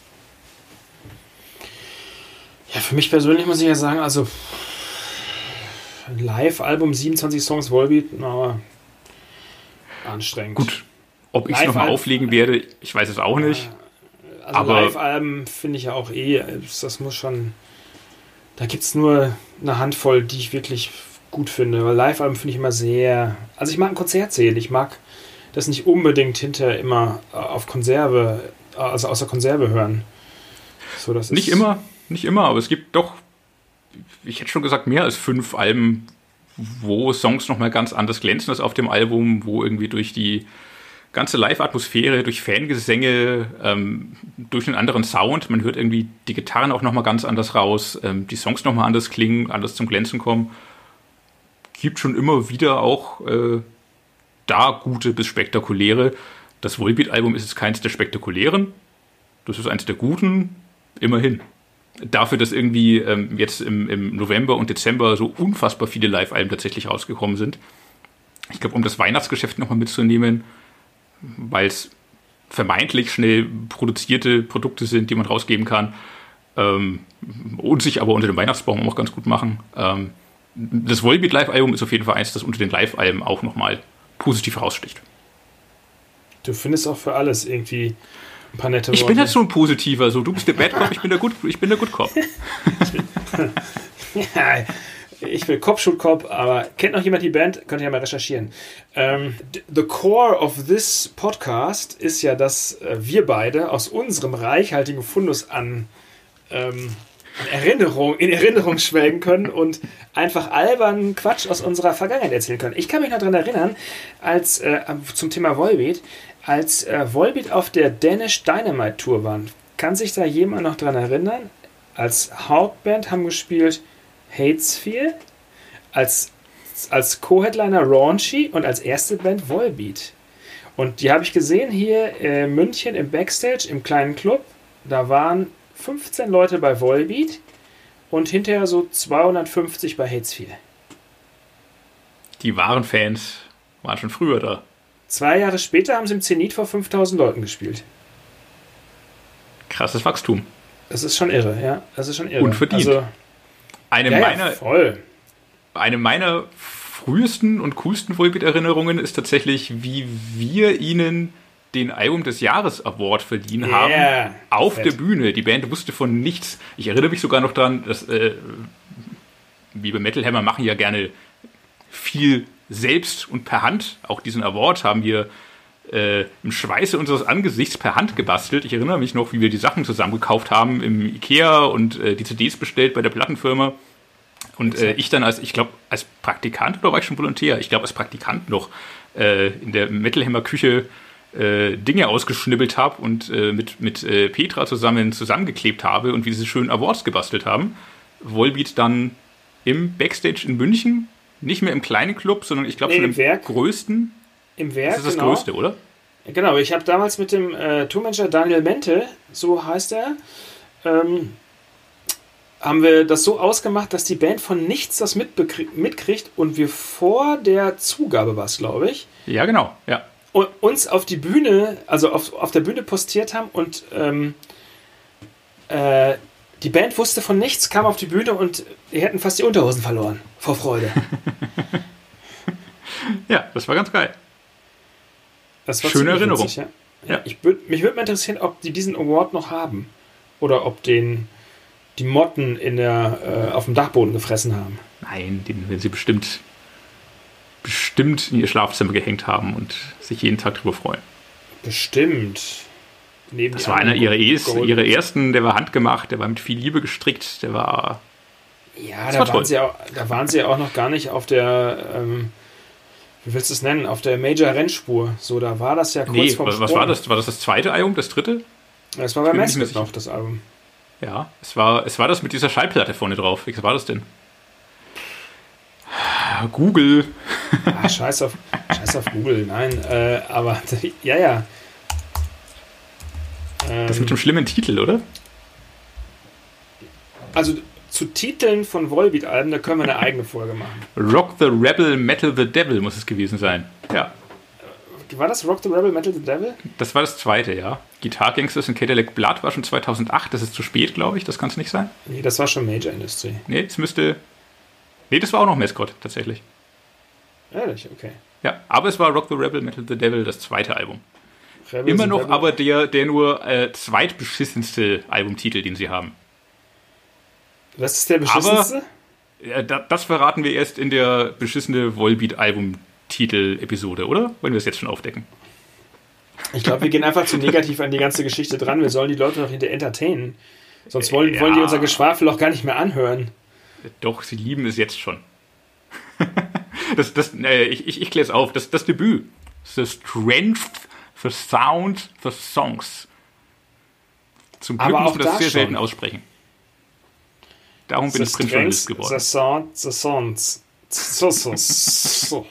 Ja, für mich persönlich muss ich ja sagen, also ein Live-Album, siebenundzwanzig Songs, Volbeat, na, anstrengend. Gut, ob ich es nochmal auflegen werde, ich weiß es auch nicht. Also aber Live-Alben finde ich ja auch eh, das muss schon, da gibt es nur eine Handvoll, die ich wirklich gut finde. Weil Live-Alben finde ich immer sehr, also ich mag ein Konzert sehen, ich mag das nicht unbedingt hinterher immer auf Konserve, also außer Konserve hören. So, das nicht ist immer, nicht immer, aber es gibt doch, ich hätte schon gesagt, mehr als fünf Alben, wo Songs nochmal ganz anders glänzen als auf dem Album, wo irgendwie durch die ganze Live-Atmosphäre, durch Fangesänge, ähm, durch einen anderen Sound, man hört irgendwie die Gitarren auch nochmal ganz anders raus, ähm, die Songs nochmal anders klingen, anders zum Glänzen kommen. Gibt schon immer wieder auch äh, da gute bis spektakuläre. Das Volbeat-Album ist jetzt keins der spektakulären, das ist eins der guten, immerhin. Dafür, dass irgendwie ähm, jetzt im, im November und Dezember so unfassbar viele Live-Alben tatsächlich rausgekommen sind. Ich glaube, um das Weihnachtsgeschäft nochmal mitzunehmen, weil es vermeintlich schnell produzierte Produkte sind, die man rausgeben kann ähm, und sich aber unter dem Weihnachtsbaum auch ganz gut machen. Ähm, das Volbeat Live-Album ist auf jeden Fall eins, das unter den Live-Alben auch nochmal positiv heraussticht. Du findest auch für alles irgendwie ein paar nette Worte. Ich bin halt so ein Positiver, so du bist der Bad Cop, ich bin der Good, ich bin der Good Cop. Ja, ich bin Cop-Shoot Cop, aber kennt noch jemand die Band? Könnt ihr ja mal recherchieren. Ähm, the core of this podcast ist ja, dass äh, wir beide aus unserem reichhaltigen Fundus an, ähm, an Erinnerung, in Erinnerung schwelgen können und einfach albernen Quatsch aus unserer Vergangenheit erzählen können. Ich kann mich noch daran erinnern, als äh, zum Thema Volbeat, als äh, Volbeat auf der Danish Dynamite Tour waren. Kann sich da jemand noch daran erinnern? Als Hauptband haben gespielt Hatesphere, als, als Co-Headliner Raunchy und als erste Band Volbeat. Und die habe ich gesehen hier in München im Backstage, im kleinen Club. Da waren fünfzehn Leute bei Volbeat und hinterher so zweihundertfünfzig bei Hatesphere. Die wahren Fans waren schon früher da. Zwei Jahre später haben sie im Zenit vor fünftausend Leuten gespielt. Krasses Wachstum. Das ist schon irre, ja. Das ist schon irre. Unverdient. Also, eine, ja, meiner, ja, voll. eine meiner frühesten und coolsten Volbeat-Erinnerungen ist tatsächlich, wie wir ihnen den Album des Jahres Award verliehen Yeah, haben. Auf fett. der Bühne. Die Band wusste von nichts. Ich erinnere mich sogar noch daran, dass äh, wir bei Metal Hammer machen ja gerne viel selbst und per Hand. Auch diesen Award haben wir äh, im Schweiße unseres Angesichts per Hand gebastelt. Ich erinnere mich noch, wie wir die Sachen zusammengekauft haben im Ikea und äh, die C Ds bestellt bei der Plattenfirma. Und äh, ich dann als, ich glaube, als Praktikant, oder war ich schon Volontär? Ich glaube, als Praktikant noch äh, in der Metal Hammer Küche äh, Dinge ausgeschnibbelt habe und äh, mit, mit äh, Petra zusammen zusammengeklebt habe und wie diese schönen Awards gebastelt haben. Volbeat dann im Backstage in München, nicht mehr im kleinen Club, sondern ich glaube Nee, schon im im Werk. größten. Im Werk, Das ist das genau. größte, oder? Genau, ich habe damals mit dem äh, Tourmanager Daniel Mente, so heißt er, ähm, haben wir das so ausgemacht, dass die Band von nichts das mitbekrie- mitkriegt und wir vor der Zugabe war es, glaube ich, Ja, genau. Ja. u- uns auf die Bühne, also auf, auf der Bühne postiert haben und ähm, äh, die Band wusste von nichts, kam auf die Bühne und wir hätten fast die Unterhosen verloren vor Freude. Ja, das war ganz geil. Das war Schöne ziemlich Erinnerung. witzig, ja. Ja. Ja, ich würd, mich würde mal interessieren, ob die diesen Award noch haben oder ob den die Motten in der, äh, auf dem Dachboden gefressen haben. Nein, den werden sie bestimmt, bestimmt in ihr Schlafzimmer gehängt haben und sich jeden Tag drüber freuen. Bestimmt. Neben Das die war einer anderen ihrer, Es, Gold- ihre ersten, der war handgemacht, der war mit viel Liebe gestrickt, der war. Ja, Das da war waren, toll. sie auch, da waren sie auch noch gar nicht auf der, ähm, wie willst du es nennen, auf der Major-Rennspur. So, da war das ja kurz Nee, vorm was, was Sprung. war das? War das das zweite Album, das dritte? Das war bei Ich bin mir nicht mehr Masked sicher. noch, das Album. Ja, es war, es war das mit dieser Schallplatte vorne drauf. Was war das denn? Google. Ah, scheiß auf, scheiß auf Google, nein, äh, aber, ja, ja. Ähm, Das mit dem schlimmen Titel, oder? Also zu Titeln von Volbeat-Alben, da können wir eine eigene Folge machen. Rock the Rebel, Metal the Devil muss es gewesen sein. Ja, War das Rock the Rebel, Metal the Devil? das war das zweite, ja. Guitar Gangsters und Cadillac Blood war schon zweitausendacht. Das ist zu spät, glaube ich. Das kann es nicht sein. Nee, das war schon Major Industry. Nee, es müsste. Nee, das war auch noch Mascot, tatsächlich. Ehrlich, okay. Ja, aber es war Rock the Rebel, Metal the Devil, das zweite Album. Rebel Immer the noch Devil. aber der, der nur äh, zweitbeschissenste Albumtitel, den sie haben. Was ist der beschissenste? Ja, da, das verraten wir erst in der beschissene Volbeat-Album-Titel-Episode, oder? Wollen wir es jetzt schon aufdecken? Ich glaube, wir gehen einfach zu negativ an die ganze Geschichte dran. Wir sollen die Leute doch hinter entertainen. Sonst wollen, Ja. wollen die unser Geschwafel auch gar nicht mehr anhören. Doch, sie lieben es jetzt schon. das, das, äh, ich ich, ich kläre es auf. Das, das Debüt. The Strength, the Sound, the Songs. Zum Glück Aber muss auch man das da sehr schon. selten aussprechen. Darum bin The ich Printjournalist Strength, geworden. The Sound, The Sounds. So, so, so.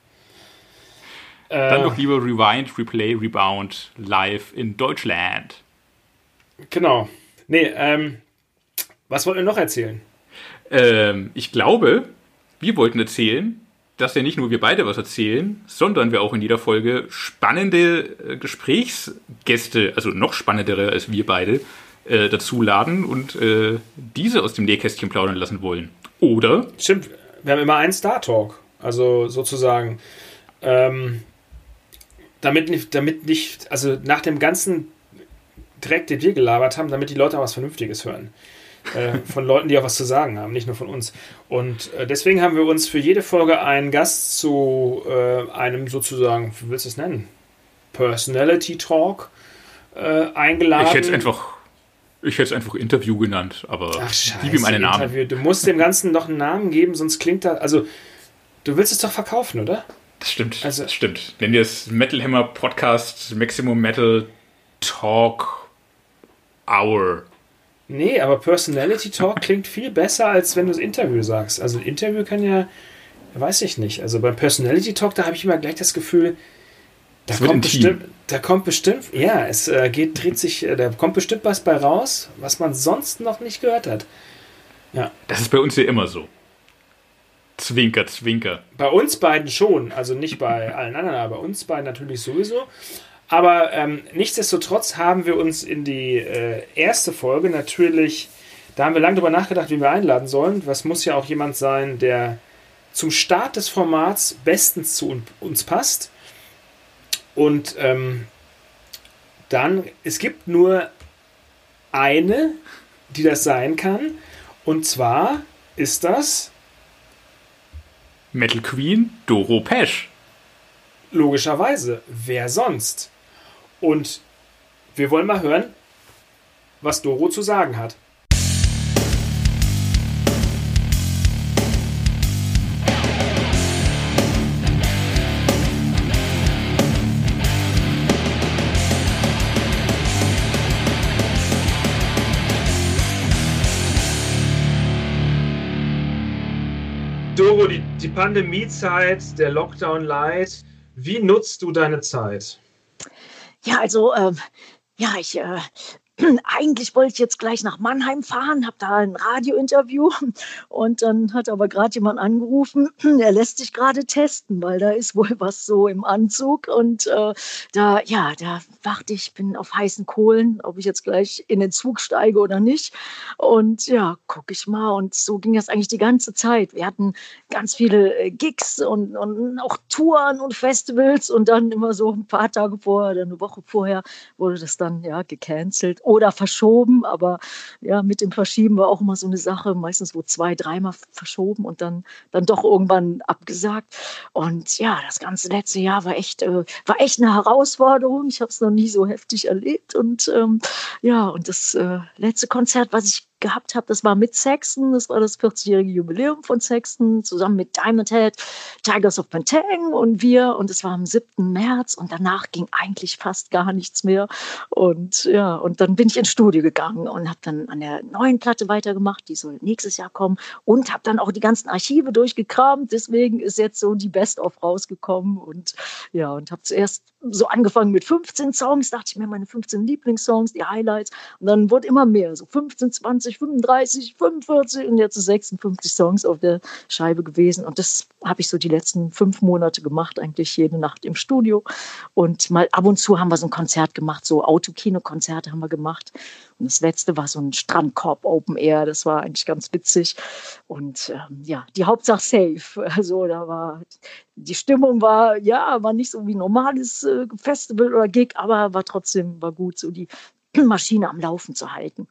Dann Äh, noch lieber Rewind, Replay, Rebound, live in Deutschland. Genau. Nee, ähm, was wollt ihr noch erzählen? Ähm, ich glaube, wir wollten erzählen, dass ja nicht nur wir beide was erzählen, sondern wir auch in jeder Folge spannende äh, Gesprächsgäste, also noch spannendere als wir beide, äh, dazu laden und äh, diese aus dem Nähkästchen plaudern lassen wollen. Oder? Stimmt, wir haben immer einen Star Talk. Also sozusagen. Ähm, damit nicht, damit nicht, also nach dem ganzen Dreck, den wir gelabert haben, damit die Leute auch was Vernünftiges hören. Äh, von Leuten, die auch was zu sagen haben, nicht nur von uns. Und äh, deswegen haben wir uns für jede Folge einen Gast zu äh, einem sozusagen, wie willst du es nennen? Personality Talk äh, eingeladen. Ich hätte es einfach, ich hätte es einfach Interview genannt, aber Ach, scheiße, gib ihm einen Namen. Interview. Du musst dem Ganzen noch einen Namen geben, sonst klingt das, also du willst es doch verkaufen, oder? Das stimmt, Also- das stimmt. Nennen wir es Metal Hammer Podcast Maximum Metal Talk Hour. Nee, aber Personality Talk klingt viel besser, als wenn du das Interview sagst. Also ein Interview kann ja, weiß ich nicht. Also beim Personality Talk, da habe ich immer gleich das Gefühl, da Es wird kommt intim. bestimmt, da kommt bestimmt, ja, es äh, geht, dreht sich, äh, da kommt bestimmt was bei raus, was man sonst noch nicht gehört hat. Das ist bei uns ja immer so. Zwinker, zwinker. Bei uns beiden schon, also nicht bei allen anderen, aber bei uns beiden natürlich sowieso. Aber ähm, nichtsdestotrotz haben wir uns in die äh, erste Folge natürlich, da haben wir lange drüber nachgedacht, wie wir einladen sollen. Was muss ja auch jemand sein, der zum Start des Formats bestens zu uns passt. Und ähm, dann, es gibt nur eine, die das sein kann. Und zwar ist das Metal Queen Doro Pesch. Logischerweise. Wer sonst? Und wir wollen mal hören, was Doro zu sagen hat. Doro, die, die Pandemiezeit, der Lockdown Light, wie nutzt du deine Zeit? Ja, also, äh, ja, ich, äh, eigentlich wollte ich jetzt gleich nach Mannheim fahren, habe da ein Radiointerview und dann hat aber gerade jemand angerufen, er lässt sich gerade testen, weil da ist wohl was so im Anzug und äh, da, ja, da warte ich, bin auf heißen Kohlen, ob ich jetzt gleich in den Zug steige oder nicht und ja, gucke ich mal und so ging das eigentlich die ganze Zeit. Wir hatten ganz viele äh, Gigs und, und auch Touren und Festivals und dann immer so ein paar Tage vorher oder eine Woche vorher wurde das dann ja gecancelt oder verschoben, aber ja, mit dem Verschieben war auch immer so eine Sache, meistens wo zwei, dreimal verschoben und dann, dann doch irgendwann abgesagt. Und ja, das ganze letzte Jahr war echt, äh, war echt eine Herausforderung. Ich habe es noch nie so heftig erlebt. Und ähm, ja, und das äh, letzte Konzert, was ich gehabt habe, das war mit Saxon, das war das vierzigjährige Jubiläum von Saxon, zusammen mit Diamond Head, Tigers of Pantang und wir und es war am siebten März und danach ging eigentlich fast gar nichts mehr und ja, und dann bin ich ins Studio gegangen und habe dann an der neuen Platte weitergemacht, die soll nächstes Jahr kommen und habe dann auch die ganzen Archive durchgekramt, deswegen ist jetzt so die Best-of rausgekommen und ja, und habe zuerst so angefangen mit fünfzehn Songs, dachte ich mir, meine fünfzehn Lieblingssongs, die Highlights und dann wurde immer mehr, so fünfzehn, zwanzig, fünfunddreißig, fünfundvierzig und jetzt sechsundfünfzig Songs auf der Scheibe gewesen. Und das habe ich so die letzten fünf Monate gemacht, eigentlich jede Nacht im Studio. Und mal ab und zu haben wir so ein Konzert gemacht, so Autokino-Konzerte haben wir gemacht. Und das letzte war so ein Strandkorb Open Air, das war eigentlich ganz witzig. Und ähm, ja, die Hauptsache safe. Also da war, die Stimmung war, ja, war nicht so wie ein normales äh, Festival oder Gig, aber war trotzdem, war gut, so die Maschine am Laufen zu halten.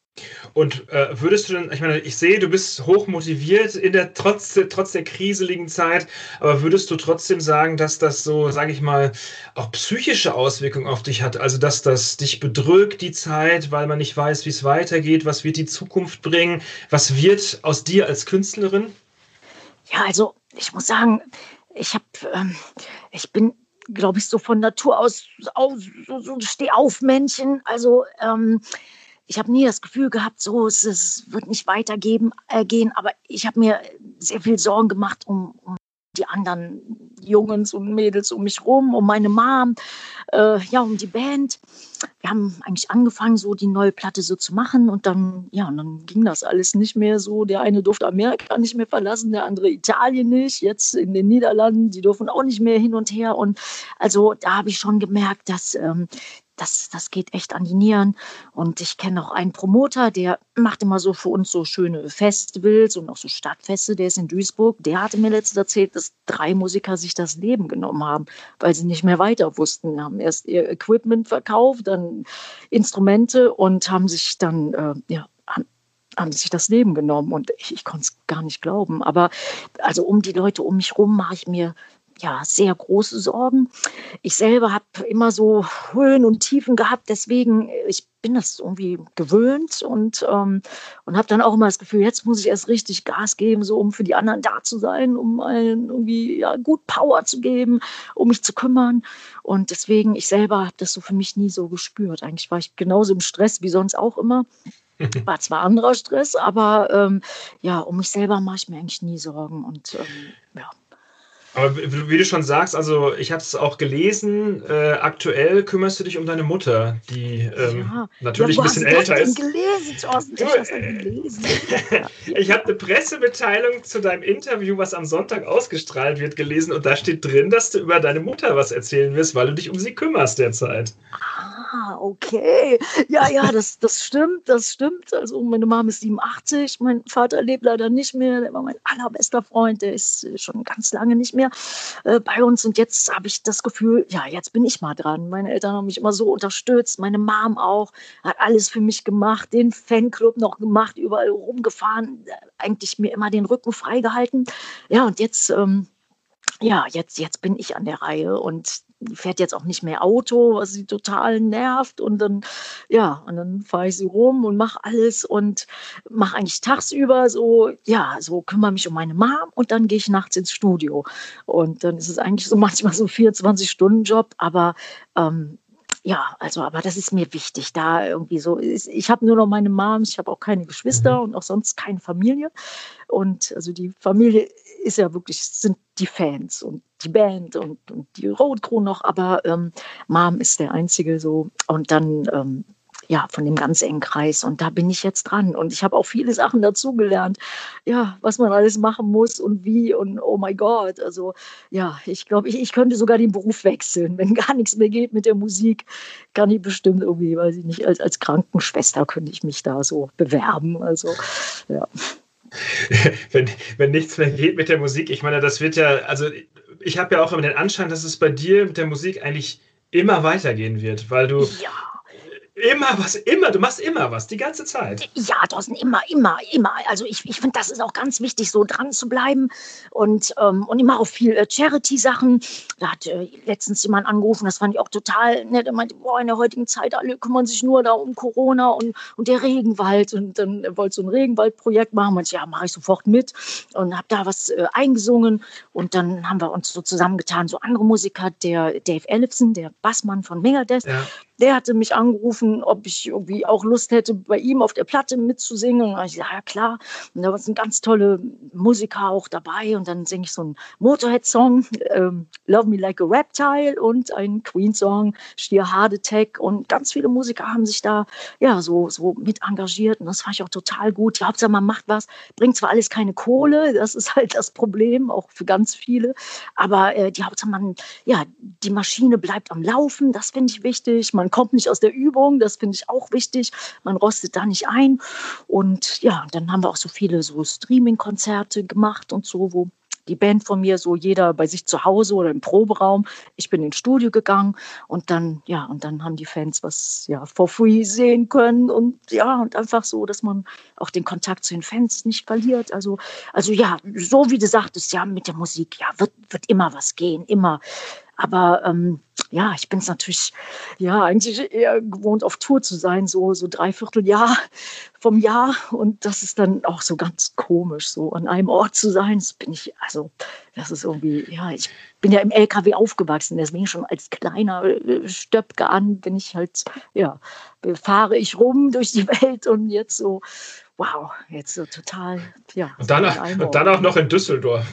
Und äh, würdest du denn, ich meine, ich sehe, du bist hoch motiviert in der trotz, trotz der kriseligen Zeit, aber würdest du trotzdem sagen, dass das so, sage ich mal, auch psychische Auswirkungen auf dich hat? Also, dass das dich bedrückt, die Zeit, weil man nicht weiß, wie es weitergeht, was wird die Zukunft bringen, was wird aus dir als Künstlerin? Ja, also ich muss sagen, ich habe, ähm, ich bin, glaube ich, so von Natur aus, aus so, so ein Steh-auf-Männchen. Also ähm, ich habe nie das Gefühl gehabt, so es, es wird nicht weitergehen, äh, gehen, aber ich habe mir sehr viel Sorgen gemacht um, um die anderen Jungs und Mädels um mich rum, um meine Mom, äh, ja, um die Band. Wir haben eigentlich angefangen, so die neue Platte so zu machen und dann, ja, und dann ging das alles nicht mehr so. Der eine durfte Amerika nicht mehr verlassen, der andere Italien nicht. Jetzt in den Niederlanden, die dürfen auch nicht mehr hin und her. Und also da habe ich schon gemerkt, dass ähm, Das, das geht echt an die Nieren. Und ich kenne auch einen Promoter, der macht immer so für uns so schöne Festivals und auch so Stadtfeste. Der ist in Duisburg. Der hatte mir letztens erzählt, dass drei Musiker sich das Leben genommen haben, weil sie nicht mehr weiter wussten. Haben erst ihr Equipment verkauft, dann Instrumente und haben sich dann, äh, ja, haben, haben sich das Leben genommen. Und ich, ich konnte es gar nicht glauben. Aber also um die Leute um mich rum mache ich mir ja, sehr große Sorgen. Ich selber habe immer so Höhen und Tiefen gehabt, deswegen, ich bin das irgendwie gewöhnt und, ähm, und habe dann auch immer das Gefühl, jetzt muss ich erst richtig Gas geben, so um für die anderen da zu sein, um allen irgendwie ja, gut Power zu geben, um mich zu kümmern. Und deswegen, ich selber habe das so für mich nie so gespürt. Eigentlich war ich genauso im Stress wie sonst auch immer. War zwar anderer Stress, aber ähm, ja, um mich selber mache ich mir eigentlich nie Sorgen und ähm, ja. Aber wie wie du schon sagst, also ich habe es auch gelesen, äh, aktuell kümmerst du dich um deine Mutter, die ähm, Ja, ja, natürlich ein wo bisschen hast du das älter denn ist. gelesen, Thorsten? Du, Echt, hast du das äh, gelesen? Ja, ja. ich habe eine Pressemitteilung zu deinem Interview, was am Sonntag ausgestrahlt wird, gelesen und da steht drin, dass du über deine Mutter was erzählen wirst, weil du dich um sie kümmerst derzeit. Ah, okay. Ja, ja, das, das stimmt, das stimmt. Also meine Mama ist siebenundachtzig, mein Vater lebt leider nicht mehr, der war mein allerbester Freund, der ist äh, schon ganz lange nicht mehr äh, bei uns und jetzt habe ich das Gefühl, ja, jetzt bin ich mal dran. Meine Eltern haben mich immer so unterstützt, meine Mom auch, hat alles für mich gemacht, den Fanclub noch gemacht, überall rumgefahren, äh, eigentlich mir immer den Rücken freigehalten. Ja, und jetzt... Ähm, ja, jetzt, jetzt bin ich an der Reihe und die fährt jetzt auch nicht mehr Auto, was sie total nervt. Und dann, ja, und dann fahre ich sie rum und mache alles und mache eigentlich tagsüber so, ja, so kümmere mich um meine Mom und dann gehe ich nachts ins Studio. Und dann ist es eigentlich so manchmal so vierundzwanzig-Stunden-Job, aber ähm, ja, also, aber das ist mir wichtig, da irgendwie so. ist- Ich habe nur noch meine Mom, ich habe auch keine Geschwister Mhm. und auch sonst keine Familie. Und also die Familie ist ja wirklich, sind die Fans und die Band und, und die Road Crew noch, aber ähm, Mom ist der einzige so. Und dann, ähm, ja, von dem ganz engen Kreis. Und da bin ich jetzt dran. Und ich habe auch viele Sachen dazugelernt. Ja, was man alles machen muss und wie und oh mein Gott. Also ja, ich glaube, ich, ich könnte sogar den Beruf wechseln. Wenn gar nichts mehr geht mit der Musik, kann ich bestimmt irgendwie, weiß ich nicht, als, als Krankenschwester könnte ich mich da so bewerben. Also ja. Wenn, wenn nichts mehr geht mit der Musik, ich meine, das wird ja, also ich habe ja auch immer den Anschein, dass es bei dir mit der Musik eigentlich immer weitergehen wird, weil du Ja, immer was, immer, du machst immer was, die ganze Zeit. ja, Thorsten, immer, immer, immer. Also ich, ich finde, das ist auch ganz wichtig, so dran zu bleiben. Und, ähm, und ich mache auch viel äh, Charity-Sachen. Da hat äh, letztens jemand angerufen, das fand ich auch total nett. Er meinte, boah, in der heutigen Zeit, alle kümmern sich nur da um Corona und, und der Regenwald. Und dann er wollte so ein Regenwaldprojekt machen. Und ich, ja, mache ich sofort mit. Und habe da was äh, eingesungen. Und dann haben wir uns so zusammengetan, so andere Musiker, der Dave Ellefson, der Bassmann von Megadeth, Ja. der hatte mich angerufen, ob ich irgendwie auch Lust hätte, bei ihm auf der Platte mitzusingen. Und ich gesagt, ja klar. Und da sind ganz tolle Musiker auch dabei. Und dann singe ich so einen Motorhead-Song, ähm, Love Me Like a Reptile und einen Queen-Song, Stier Heart Attack. Und ganz viele Musiker haben sich da ja so, so mit engagiert. Und das fand ich auch total gut. Die Hauptsache, man macht was, bringt zwar alles keine Kohle, das ist halt das Problem, auch für ganz viele. Aber äh, die Hauptsache, man, ja, die Maschine bleibt am Laufen, das finde ich wichtig. Man kommt nicht aus der Übung, das finde ich auch wichtig. Man rostet da nicht ein. Und ja, dann haben wir auch so viele so Streaming-Konzerte gemacht und so, wo die Band von mir so jeder bei sich zu Hause oder im Proberaum. Ich bin ins Studio gegangen und dann, ja, und dann haben die Fans was, ja, for free sehen können und ja, und einfach so, dass man auch den Kontakt zu den Fans nicht verliert. Also, also ja, so wie du sagtest, ja, mit der Musik, ja, wird, wird immer was gehen, immer. Aber ähm, ja, ich bin es natürlich ja eigentlich eher gewohnt, auf Tour zu sein, so, so dreiviertel Jahr vom Jahr. Und das ist dann auch so ganz komisch, so an einem Ort zu sein. Das bin ich, also, das ist irgendwie, ja, ich bin ja im L K W aufgewachsen, deswegen schon als kleiner äh, Stöpke an bin ich halt, ja, fahre ich rum durch die Welt und jetzt so, wow, jetzt so total, ja, Und so dann, an einem und dann Ort. auch noch in Düsseldorf.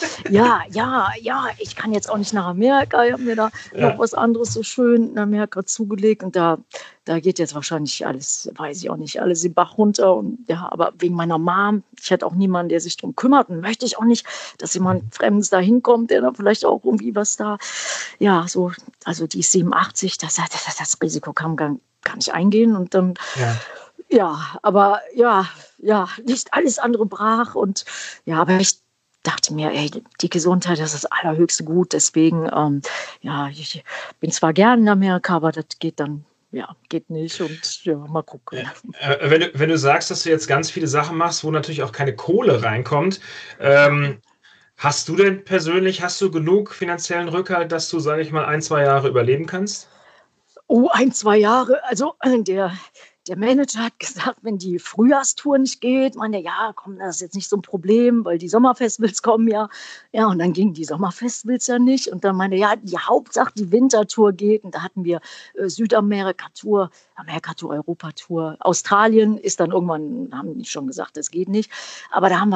Ja, ja, ja, ich kann jetzt auch nicht nach Amerika. Ich habe mir da Ja. noch was anderes so schön in Amerika zugelegt und da, da geht jetzt wahrscheinlich alles, weiß ich auch nicht, alles den Bach runter. Und ja, aber wegen meiner Mom, ich hätte auch niemanden, der sich darum kümmert und möchte ich auch nicht, dass jemand Fremdes da hinkommt, der da vielleicht auch irgendwie was da, ja, so, also die ist siebenundachtzig, das, das, das Risiko kann man gar, gar nicht eingehen und dann, Ja. ja, aber ja, ja, nicht alles andere brach und ja, aber ich dachte mir, ey, die Gesundheit, das ist das allerhöchste Gut. Deswegen, ähm, ja, ich bin zwar gern in Amerika, aber das geht dann, ja, geht nicht. Und ja, mal gucken. Äh, wenn, du, wenn du sagst, dass du jetzt ganz viele Sachen machst, wo natürlich auch keine Kohle reinkommt, ähm, hast du denn persönlich, hast du genug finanziellen Rückhalt, dass du, sage ich mal, ein, zwei Jahre überleben kannst? Oh, ein, zwei Jahre. Also äh, der, der Manager hat gesagt, wenn die Frühjahrstour nicht geht, meine, ja, komm, das ist jetzt nicht so ein Problem, weil die Sommerfestivals kommen ja. Ja, und dann gingen die Sommerfestivals ja nicht. Und dann meine, ja, die Hauptsache die Wintertour geht. Und da hatten wir äh, Südamerika-Tour, Amerika-Tour, Europa-Tour. Australien ist dann irgendwann, haben die schon gesagt, das geht nicht. Aber da haben wir halt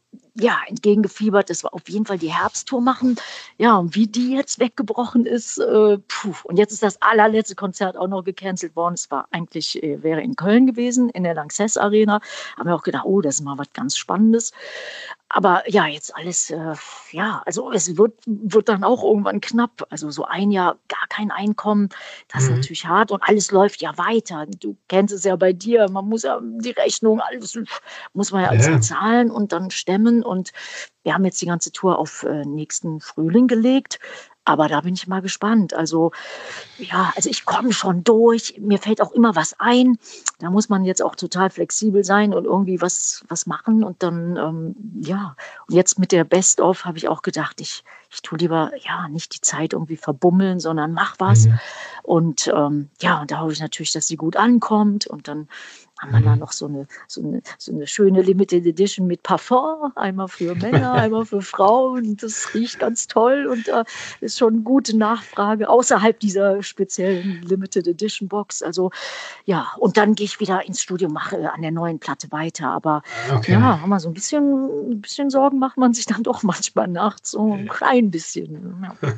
ja, entgegengefiebert, dass wir auf jeden Fall die Herbsttour machen. Ja, und wie die jetzt weggebrochen ist, äh, puh. Und jetzt ist das allerletzte Konzert auch noch gecancelt worden. Es war eigentlich, äh, wäre in Köln gewesen, in der Lanxess Arena. Haben wir auch gedacht, oh, das ist mal was ganz Spannendes. Aber ja, jetzt alles, äh, ja, also es wird, wird dann auch irgendwann knapp. Also so ein Jahr gar kein Einkommen, das ist Mhm. natürlich hart und alles läuft ja weiter. Du kennst es ja bei dir, man muss ja die Rechnung, alles muss man ja alles Ja. bezahlen und dann stemmen. Und wir haben jetzt die ganze Tour auf äh, nächsten Frühling gelegt. Aber da bin ich mal gespannt. Also ja, also ich komme schon durch. Mir fällt auch immer was ein. Da muss man jetzt auch total flexibel sein und irgendwie was, was machen. Und dann, ähm, ja, und jetzt mit der Best-of habe ich auch gedacht, ich, ich tue lieber, ja, nicht die Zeit irgendwie verbummeln, sondern mach was. Mhm. Und ähm, ja, und da hoffe ich natürlich, dass sie gut ankommt. Und dann haben wir Mhm. da noch so eine, so, eine, so eine schöne Limited Edition mit Parfum. Einmal für Männer, einmal für Frauen. Und das riecht ganz toll. Und da äh, ist schon gute Nachfrage außerhalb dieser speziellen Limited Edition Box. Also ja, und dann gehe ich wieder ins Studio, mache an der neuen Platte weiter. Aber Okay. ja, haben wir so ein bisschen, ein bisschen Sorgen macht man sich dann doch manchmal nachts. So ein klein bisschen. Ja.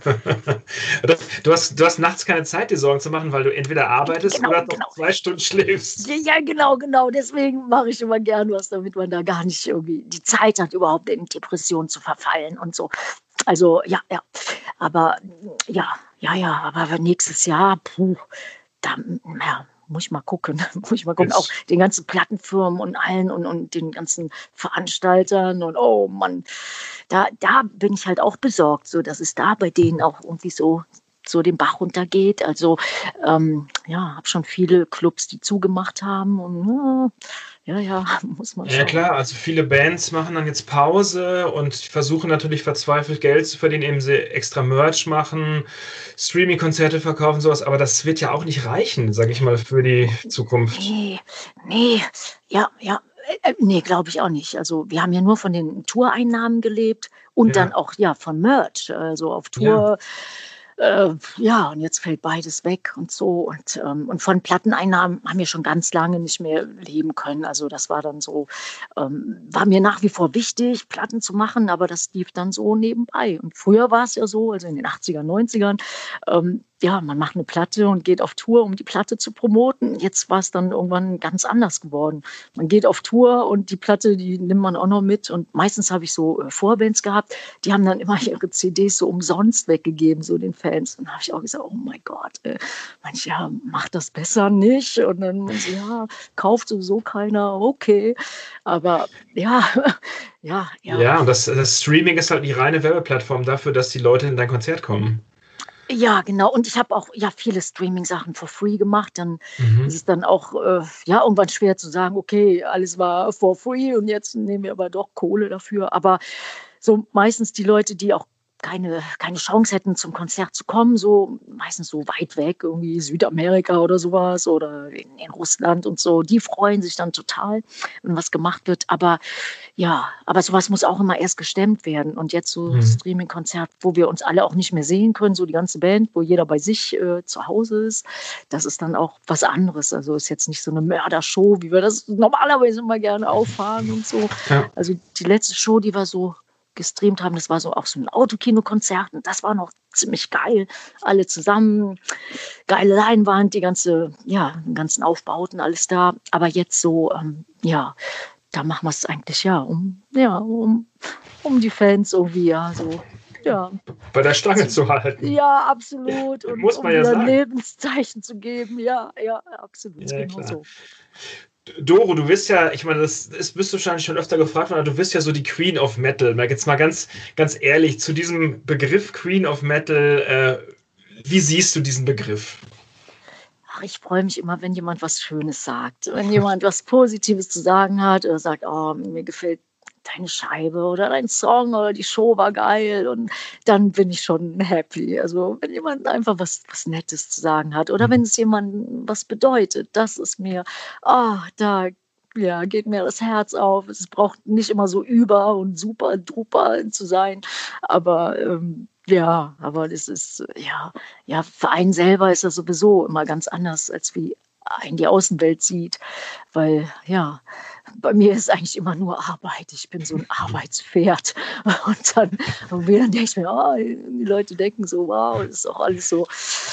Du hast, du hast nachts keine Zeit, dir Sorgen zu machen, weil du entweder arbeitest Genau, oder genau. noch zwei Stunden schläfst. Ja, ja, genau, genau. Deswegen mache ich immer gern was, damit man da gar nicht irgendwie die Zeit hat, überhaupt in Depression zu verfallen und so. Also, ja, ja. Aber, ja, ja, ja, aber nächstes Jahr, puh, da, ja, muss ich mal gucken. Muss ich mal gucken. Jetzt- Auch den ganzen Plattenfirmen und allen und, und den ganzen Veranstaltern und oh Mann, da, da bin ich halt auch besorgt, so dass es da bei denen auch irgendwie so so den Bach runtergeht. Also ähm, ja, habe schon viele Clubs, die zugemacht haben und ja, ja, muss man Ja schauen. klar, also viele Bands machen dann jetzt Pause und versuchen natürlich verzweifelt Geld zu verdienen, indem sie extra Merch machen, Streaming-Konzerte verkaufen, sowas, aber das wird ja auch nicht reichen, sage ich mal, für die Zukunft. Nee, nee, ja, ja. Äh, nee, glaube ich auch nicht. Also wir haben ja nur von den Toureinnahmen gelebt und Ja. dann auch ja von Merch. Also auf Tour. Ja. Äh, ja, und jetzt fällt beides weg und so. Und, ähm, und von Platteneinnahmen haben wir schon ganz lange nicht mehr leben können. Also das war dann so, ähm, war mir nach wie vor wichtig, Platten zu machen, aber das lief dann so nebenbei. Und früher war es ja so, also in den achtzigern, neunzigern, ähm, ja, man macht eine Platte und geht auf Tour, um die Platte zu promoten. Jetzt war es dann irgendwann ganz anders geworden. Man geht auf Tour und die Platte, die nimmt man auch noch mit. Und meistens habe ich so äh, Vorbands gehabt, die haben dann immer ihre C Ds so umsonst weggegeben, so den Fans. Und da habe ich auch gesagt, oh mein Gott, äh, manche, ja, macht das besser nicht. Und dann, so, ja, kauft sowieso keiner, okay. Aber ja, ja, ja. Ja, und das, das Streaming ist halt die reine Werbeplattform dafür, dass die Leute in dein Konzert kommen. Ja, genau. Und ich habe auch ja viele Streaming-Sachen for free gemacht. Dann Mhm. ist es dann auch äh, ja irgendwann schwer zu sagen, okay, alles war for free und jetzt nehmen wir aber doch Kohle dafür. Aber so meistens die Leute, die auch keine, keine Chance hätten, zum Konzert zu kommen, so meistens so weit weg, irgendwie Südamerika oder sowas oder in, in Russland und so, die freuen sich dann total, wenn was gemacht wird. Aber ja, aber sowas muss auch immer erst gestemmt werden. Und jetzt so Mhm. Streaming-Konzert, wo wir uns alle auch nicht mehr sehen können, so die ganze Band, wo jeder bei sich äh, zu Hause ist, das ist dann auch was anderes. Also ist jetzt nicht so eine Mördershow, wie wir das normalerweise immer gerne auffahren und so. Ja. Also die letzte Show, die wir so gestreamt haben, das war so auch so ein Autokino-Konzert und das war noch ziemlich geil. Alle zusammen, geile Leinwand, die ganze, ja, den ganzen Aufbauten, alles da. Aber jetzt so, ähm, ja, da machen wir es eigentlich ja, um, ja, um, um die Fans irgendwie, ja, so, ja. Bei der Stange zu halten. Ja, absolut. Und Muss man um ja wieder sagen. ein Lebenszeichen zu geben, ja, ja, absolut, Ja, genau klar. so. Doro, du bist ja, ich meine, das ist, bist du wahrscheinlich schon öfter gefragt worden, aber du bist ja so die Queen of Metal. Mal jetzt mal ganz, ganz ehrlich zu diesem Begriff Queen of Metal. Äh, wie siehst du diesen Begriff? Ach, ich freue mich immer, wenn jemand was Schönes sagt. Wenn jemand was Positives zu sagen hat oder sagt, oh, mir gefällt deine Scheibe oder dein Song oder die Show war geil und dann bin ich schon happy. Also wenn jemand einfach was, was Nettes zu sagen hat oder wenn es jemandem was bedeutet, das ist mir, oh, da ja, geht mir das Herz auf. Es braucht nicht immer so über und super duper zu sein, aber ähm, ja, aber das ist, ja, ja, für einen selber ist das sowieso immer ganz anders, als wie einen die Außenwelt sieht, weil, ja, bei mir ist eigentlich immer nur Arbeit. Ich bin so ein Arbeitspferd. Und dann, und dann denke ich mir, oh, die Leute denken so, wow, das ist auch alles so,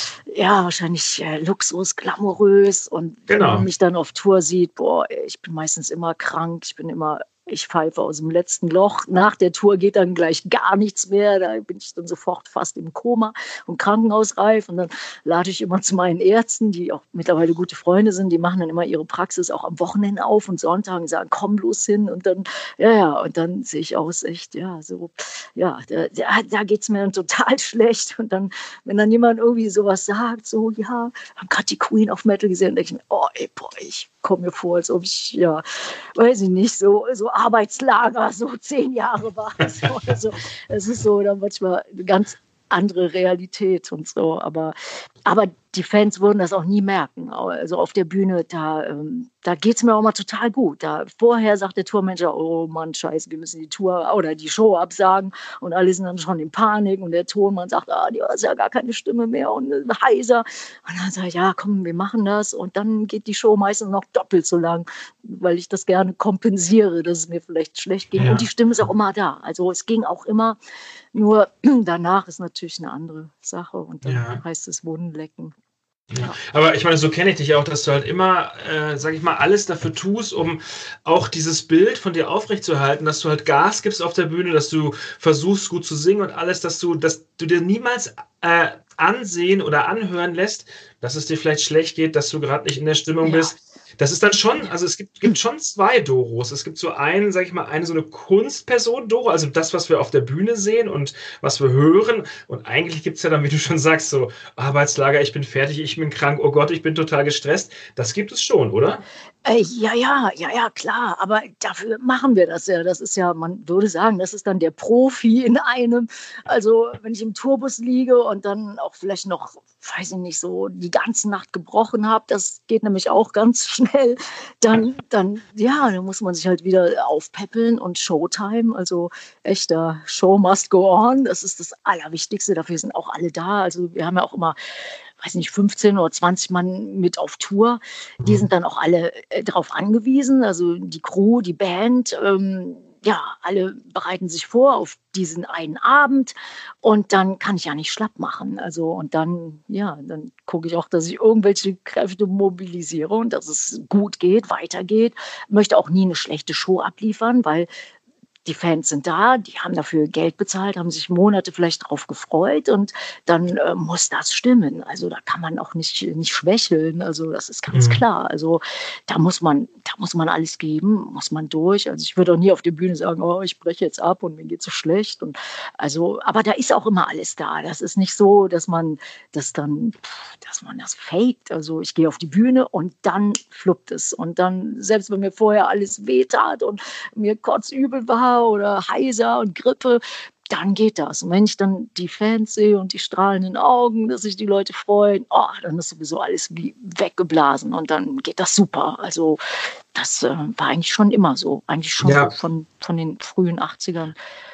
ja, wahrscheinlich äh, Luxus, glamourös. Und wenn Genau. man mich dann auf Tour sieht, boah, ich bin meistens immer krank, ich bin immer ich pfeife aus dem letzten Loch. Nach der Tour geht dann gleich gar nichts mehr. Da bin ich dann sofort fast im Koma und krankenhausreif. Und dann lade ich immer zu meinen Ärzten, die auch mittlerweile gute Freunde sind. Die machen dann immer ihre Praxis auch am Wochenende auf und Sonntagen sagen, komm bloß hin. Und dann, ja, ja, und dann sehe ich aus, echt, ja, so, ja, da, da, da geht es mir dann total schlecht. Und dann, wenn dann jemand irgendwie sowas sagt, so, ja, haben gerade die Queen of Metal gesehen, denke ich mir, oh, ey, boah, ich komme mir vor, als ob ich, ja, weiß ich nicht, so, so Arbeitslager, so zehn Jahre war. So, also, es ist so dann manchmal eine ganz andere Realität und so, aber, aber die Fans würden das auch nie merken. Also auf der Bühne, da, ähm, da geht es mir auch mal total gut. Da, vorher sagt der Tourmanager, oh Mann, scheiße, wir müssen die Tour oder die Show absagen und alle sind dann schon in Panik und der Tonmann sagt, ah, du hast ja gar keine Stimme mehr und äh, heiser. Und dann sage ich, ja, komm, wir machen das und dann geht die Show meistens noch doppelt so lang, weil ich das gerne kompensiere, dass es mir vielleicht schlecht ging. Ja. Und die Stimme ist auch immer da. Also es ging auch immer, nur danach ist natürlich eine andere Sache und dann Ja. heißt es Wundenlecken. Ja. Aber ich meine, so kenne ich dich auch, dass du halt immer, äh, sag ich mal, alles dafür tust, um auch dieses Bild von dir aufrechtzuerhalten, dass du halt Gas gibst auf der Bühne, dass du versuchst, gut zu singen und alles, dass du, dass du dir niemals äh, ansehen oder anhören lässt, dass es dir vielleicht schlecht geht, dass du gerade nicht in der Stimmung Ja. bist. Das ist dann schon, also es gibt, gibt schon zwei Doros. Es gibt so einen, sag ich mal, eine so eine Kunstperson Doro, also das, was wir auf der Bühne sehen und was wir hören. Und eigentlich gibt es ja dann, wie du schon sagst, so Arbeitslager, ich bin fertig, ich bin krank, oh Gott, ich bin total gestresst. Das gibt es schon, oder? Äh, ja, ja, ja, ja, klar, aber dafür machen wir das ja. Das ist ja, man würde sagen, das ist dann der Profi in einem. Also, wenn ich im Tourbus liege und dann auch vielleicht noch, weiß ich nicht, so die ganze Nacht gebrochen habe, das geht nämlich auch ganz schnell, dann, dann, ja, dann muss man sich halt wieder aufpäppeln und Showtime, also echter Show must go on, das ist das Allerwichtigste, dafür sind auch alle da. Also, wir haben ja auch immer, weiß nicht, fünfzehn oder zwanzig Mann mit auf Tour. Die sind dann auch alle äh, darauf angewiesen, also die Crew, die Band, ähm, ja, alle bereiten sich vor auf diesen einen Abend und dann kann ich ja nicht schlapp machen. Also und dann, ja, dann gucke ich auch, dass ich irgendwelche Kräfte mobilisiere und dass es gut geht, weitergeht. Möchte auch nie eine schlechte Show abliefern, weil die Fans sind da, die haben dafür Geld bezahlt, haben sich Monate vielleicht drauf gefreut und dann äh, muss das stimmen. Also da kann man auch nicht, nicht schwächeln. Also das ist ganz Mhm. klar. Also da muss man, da muss man alles geben, muss man durch. Also ich würde auch nie auf der Bühne sagen, oh, ich breche jetzt ab und mir geht's so schlecht. Und also, aber da ist auch immer alles da. Das ist nicht so, dass man das dann, dass man das faked. Also ich gehe auf die Bühne und dann fluppt es. Und dann, selbst wenn mir vorher alles wehtat und mir kotzübel war oder heiser und Grippe, dann geht das. Und wenn ich dann die Fans sehe und die strahlenden Augen, dass sich die Leute freuen, oh, dann ist sowieso alles wie weggeblasen und dann geht das super. Also das äh, war eigentlich schon immer so, eigentlich schon Ja. so von, von den frühen achtzigern.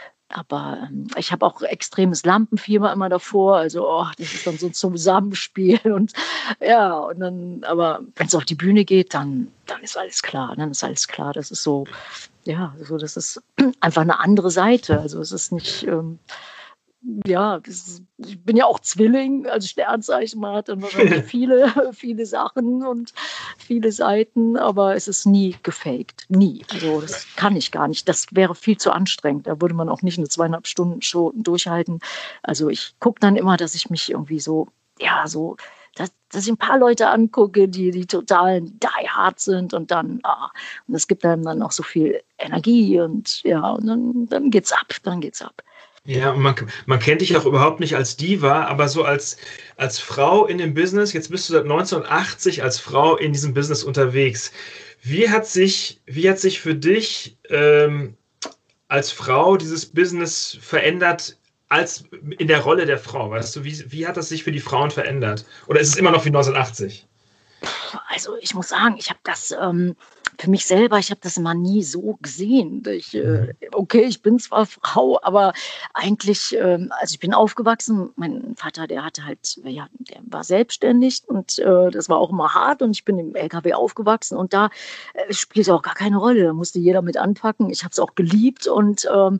Aber ähm, ich habe auch extremes Lampenfieber immer davor. Also, oh, das ist dann so ein Zusammenspiel. Und ja, und dann, aber wenn es auf die Bühne geht, dann, dann ist alles klar. Dann ist alles klar. Das ist so, ja, so, das ist einfach eine andere Seite. Also es ist nicht, ähm, ja, das ist, ich bin ja auch Zwilling, also Sternzeichen, man hat dann wahrscheinlich viele, viele Sachen und viele Seiten, aber es ist nie gefaked, nie. Also das kann ich gar nicht, das wäre viel zu anstrengend, da würde man auch nicht eine zweieinhalb Stunden Show durchhalten. Also ich gucke dann immer, dass ich mich irgendwie so, ja, so, dass, dass ich ein paar Leute angucke, die, die total die hard sind und dann, ah, und das gibt einem dann auch so viel Energie und ja, und dann, dann geht's ab, dann geht's ab. Ja, und man, man kennt dich auch überhaupt nicht als Diva, aber so als, als Frau in dem Business, jetzt bist du seit neunzehnhundertachtzig als Frau in diesem Business unterwegs. Wie hat sich, wie hat sich für dich ähm, als Frau dieses Business verändert, als in der Rolle der Frau? Weißt du, wie, wie hat das sich für die Frauen verändert? Oder ist es immer noch wie neunzehnhundertachtzig? Also ich muss sagen, ich habe das ähm, für mich selber, ich habe das immer nie so gesehen. Ich, äh, okay, ich bin zwar Frau, aber eigentlich, ähm, also ich bin aufgewachsen, mein Vater, der hatte halt, ja, der war selbstständig und äh, das war auch immer hart und ich bin im L K W aufgewachsen und da äh, spielte auch gar keine Rolle. Da musste jeder mit anpacken. Ich habe es auch geliebt und ähm,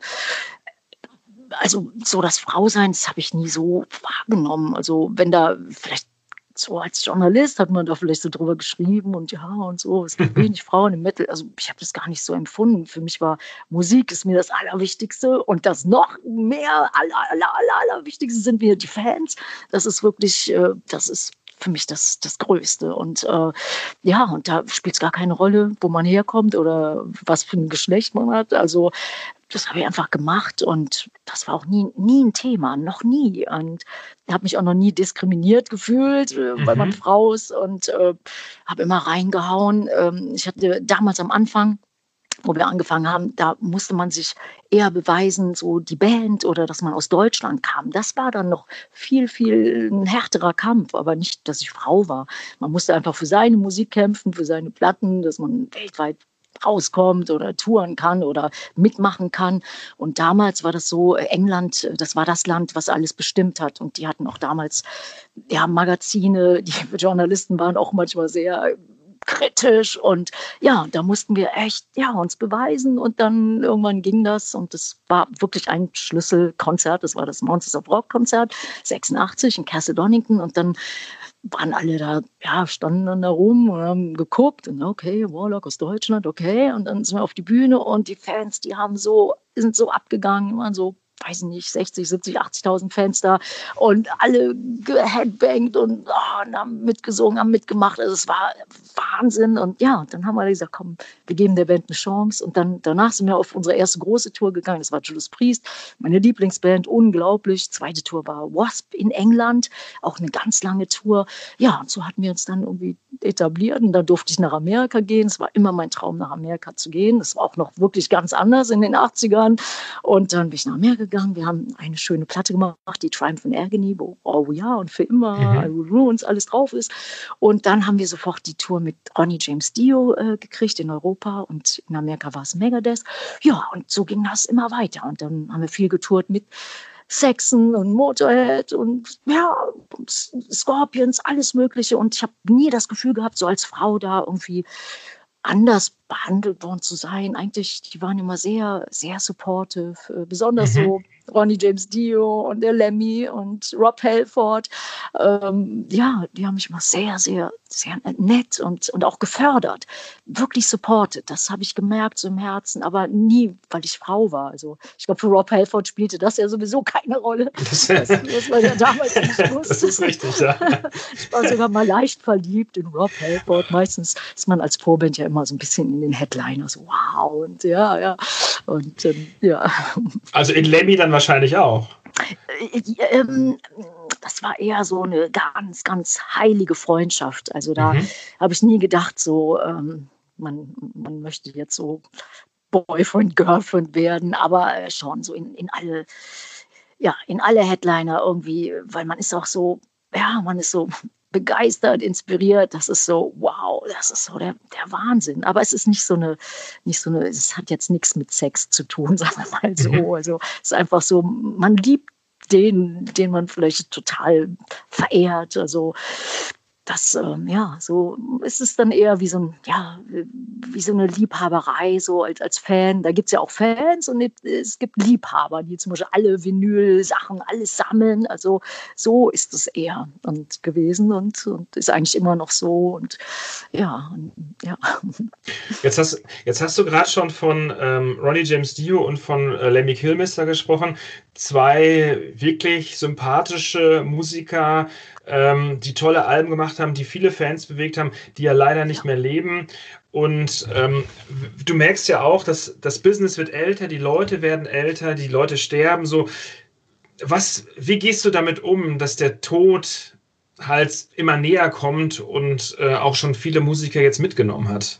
also so das Frausein, das habe ich nie so wahrgenommen. Also wenn da vielleicht so als Journalist hat man da vielleicht so drüber geschrieben und ja und so, es gibt wenig Frauen im Metal. Also ich habe das gar nicht so empfunden. Für mich war Musik ist mir das Allerwichtigste und das noch mehr, aller, aller, aller, Allerwichtigste sind mir die Fans. Das ist wirklich, äh, das ist für mich das, das Größte. Und äh, ja, und da spielt es gar keine Rolle, wo man herkommt oder was für ein Geschlecht man hat. Also das habe ich einfach gemacht und das war auch nie, nie ein Thema, noch nie. Und ich habe mich auch noch nie diskriminiert gefühlt, äh, weil man Mhm. Frau ist und äh, habe immer reingehauen. Ähm, ich hatte damals am Anfang, wo wir angefangen haben, da musste man sich eher beweisen, so die Band oder dass man aus Deutschland kam. Das war dann noch viel, viel ein härterer Kampf, aber nicht, dass ich Frau war. Man musste einfach für seine Musik kämpfen, für seine Platten, dass man weltweit rauskommt oder touren kann oder mitmachen kann. Und damals war das so, England, das war das Land, was alles bestimmt hat. Und die hatten auch damals ja, Magazine, die Journalisten waren auch manchmal sehr kritisch und ja, da mussten wir echt ja, uns beweisen und dann irgendwann ging das und das war wirklich ein Schlüsselkonzert, das war das Monsters of Rock Konzert, sechsundachtzig in Castle Donington und dann waren alle da, ja, standen dann da rum und haben geguckt und okay, Warlock aus Deutschland, okay und dann sind wir auf die Bühne und die Fans, die haben so, sind so abgegangen, waren so weiß nicht, sechzig, siebzig, achtzigtausend Fans da und alle geheadbangt und, oh, und haben mitgesungen, haben mitgemacht. Also es war Wahnsinn. Und ja, dann haben wir gesagt, komm, wir geben der Band eine Chance. Und dann danach sind wir auf unsere erste große Tour gegangen. Das war Judas Priest, meine Lieblingsband, unglaublich. Zweite Tour war Wasp in England, auch eine ganz lange Tour. Ja, und so hatten wir uns dann irgendwie etabliert. Und dann durfte ich nach Amerika gehen. Es war immer mein Traum, nach Amerika zu gehen. Das war auch noch wirklich ganz anders in den achtzigern. Und dann bin ich nach Amerika gegangen. Wir haben eine schöne Platte gemacht, die Triumph and Agony, wo Oh ja und für immer, Mhm. I Will Ruins alles drauf ist. Und dann haben wir sofort die Tour mit Ronnie James Dio äh, gekriegt in Europa und in Amerika war es Megadeth. Ja, und so ging das immer weiter. Und dann haben wir viel getourt mit Saxon und Motorhead und ja, und Scorpions, alles Mögliche. Und ich habe nie das Gefühl gehabt, so als Frau da irgendwie anders behandelt worden zu sein. Eigentlich, die waren immer sehr, sehr supportive, äh, besonders Mhm. so Ronnie James Dio und der Lemmy und Rob Halford. Ähm, ja, die haben mich immer sehr, sehr, sehr nett und, und auch gefördert. Wirklich supported. Das habe ich gemerkt so im Herzen, aber nie, weil ich Frau war. Also ich glaube, für Rob Halford spielte das ja sowieso keine Rolle. Das, Das, das war ja damals nicht gewusst. das ist richtig, ja. Ich war sogar mal leicht verliebt in Rob Halford. Meistens ist man als Vorband ja immer so ein bisschen in den Headliner so wow und ja, ja. Und ähm, ja. Also in Lemmy dann wahrscheinlich auch. Ähm, das war eher so eine ganz, ganz heilige Freundschaft. Also da Mhm. habe ich nie gedacht, so ähm, man, man möchte jetzt so Boyfriend, Girlfriend werden, aber äh, schon so in, in alle, ja, in alle Headliner irgendwie, weil man ist auch so, ja, man ist so begeistert, inspiriert. Das ist so, wow, das ist so der, der Wahnsinn. Aber es ist nicht so eine, nicht so eine, es hat jetzt nichts mit Sex zu tun, sagen wir mal so. Mhm. Also es ist einfach so, man liebt den, den man vielleicht total verehrt. Also das, ähm, ja, so ist es dann eher wie so ein, ja, wie so eine Liebhaberei, so als, als Fan. Da gibt es ja auch Fans und es gibt Liebhaber, die zum Beispiel alle Vinyl-Sachen, alles sammeln. Also so ist es eher und gewesen und, und ist eigentlich immer noch so. Und ja, und, ja. Jetzt hast, jetzt hast du gerade schon von ähm, Ronnie James Dio und von äh, Lemmy Kilmister gesprochen. Zwei wirklich sympathische Musiker, ähm, die tolle Alben gemacht haben, die viele Fans bewegt haben, die ja leider nicht Ja. mehr leben. Und ähm, du merkst ja auch, dass das Business wird älter, die Leute werden älter, die Leute sterben. So, was, wie gehst du damit um, dass der Tod halt immer näher kommt und äh, auch schon viele Musiker jetzt mitgenommen hat?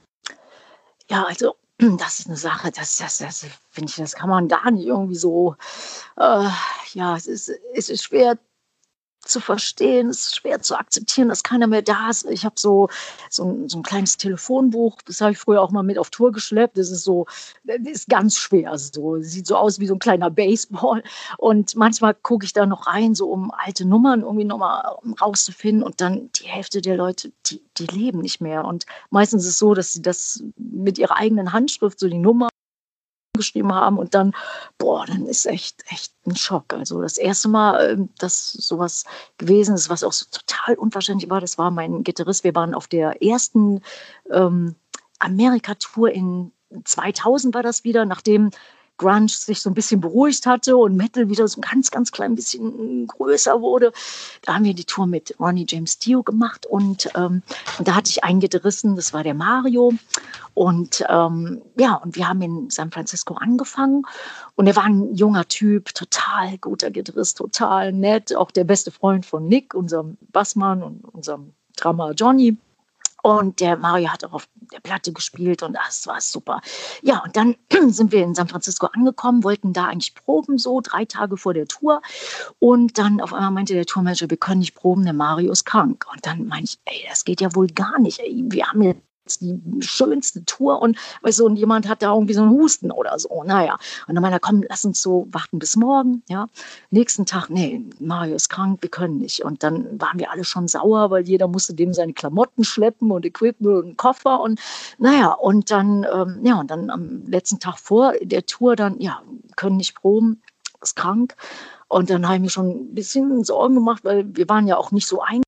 Ja, also das ist eine Sache, das, das, das finde ich, das kann man gar nicht irgendwie so, äh, ja, es ist, es ist schwer zu verstehen, es ist schwer zu akzeptieren, dass keiner mehr da ist. Ich habe so, so, ein, so ein kleines Telefonbuch, das habe ich früher auch mal mit auf Tour geschleppt. Das ist so, das ist ganz schwer. So. Sieht so aus wie so ein kleiner Baseball. Und manchmal gucke ich da noch rein, so um alte Nummern irgendwie nochmal rauszufinden. Und dann die Hälfte der Leute, die, die leben nicht mehr. Und meistens ist es so, dass sie das mit ihrer eigenen Handschrift, so die Nummer geschrieben haben und dann, boah, dann ist echt, echt ein Schock. Also das erste Mal, dass sowas gewesen ist, was auch so total unwahrscheinlich war, das war mein Gitarrist. Wir waren auf der ersten ähm, Amerika-Tour in zweitausend war das wieder, nachdem Grunge sich so ein bisschen beruhigt hatte und Metal wieder so ein ganz, ganz klein bisschen größer wurde. Da haben wir die Tour mit Ronnie James Dio gemacht und, ähm, und da hatte ich einen Gitarristen, das war der Mario. Und ähm, ja, und wir haben in San Francisco angefangen und er war ein junger Typ, total guter Gitarrist, total nett, auch der beste Freund von Nick, unserem Bassmann und unserem Drummer Johnny. Und der Mario hat auch auf der Platte gespielt und das war super. Ja, und dann sind wir in San Francisco angekommen, wollten da eigentlich proben, so drei Tage vor der Tour. Und dann auf einmal meinte der Tourmanager, wir können nicht proben, der Mario ist krank. Und dann meinte ich, ey, das geht ja wohl gar nicht. Ey, wir haben jetzt die schönste Tour und, weißt du, und jemand hat da irgendwie so einen Husten oder so. Naja, und dann meinte er, komm, lass uns so warten bis morgen. Ja, nächsten Tag, nee, Mario ist krank, wir können nicht. Und dann waren wir alle schon sauer, weil jeder musste dem seine Klamotten schleppen und Equipment und einen Koffer und naja, und dann, ähm, ja, und dann am letzten Tag vor der Tour dann, ja, können nicht proben, ist krank. Und dann habe ich mir schon ein bisschen Sorgen gemacht, weil wir waren ja auch nicht so ein.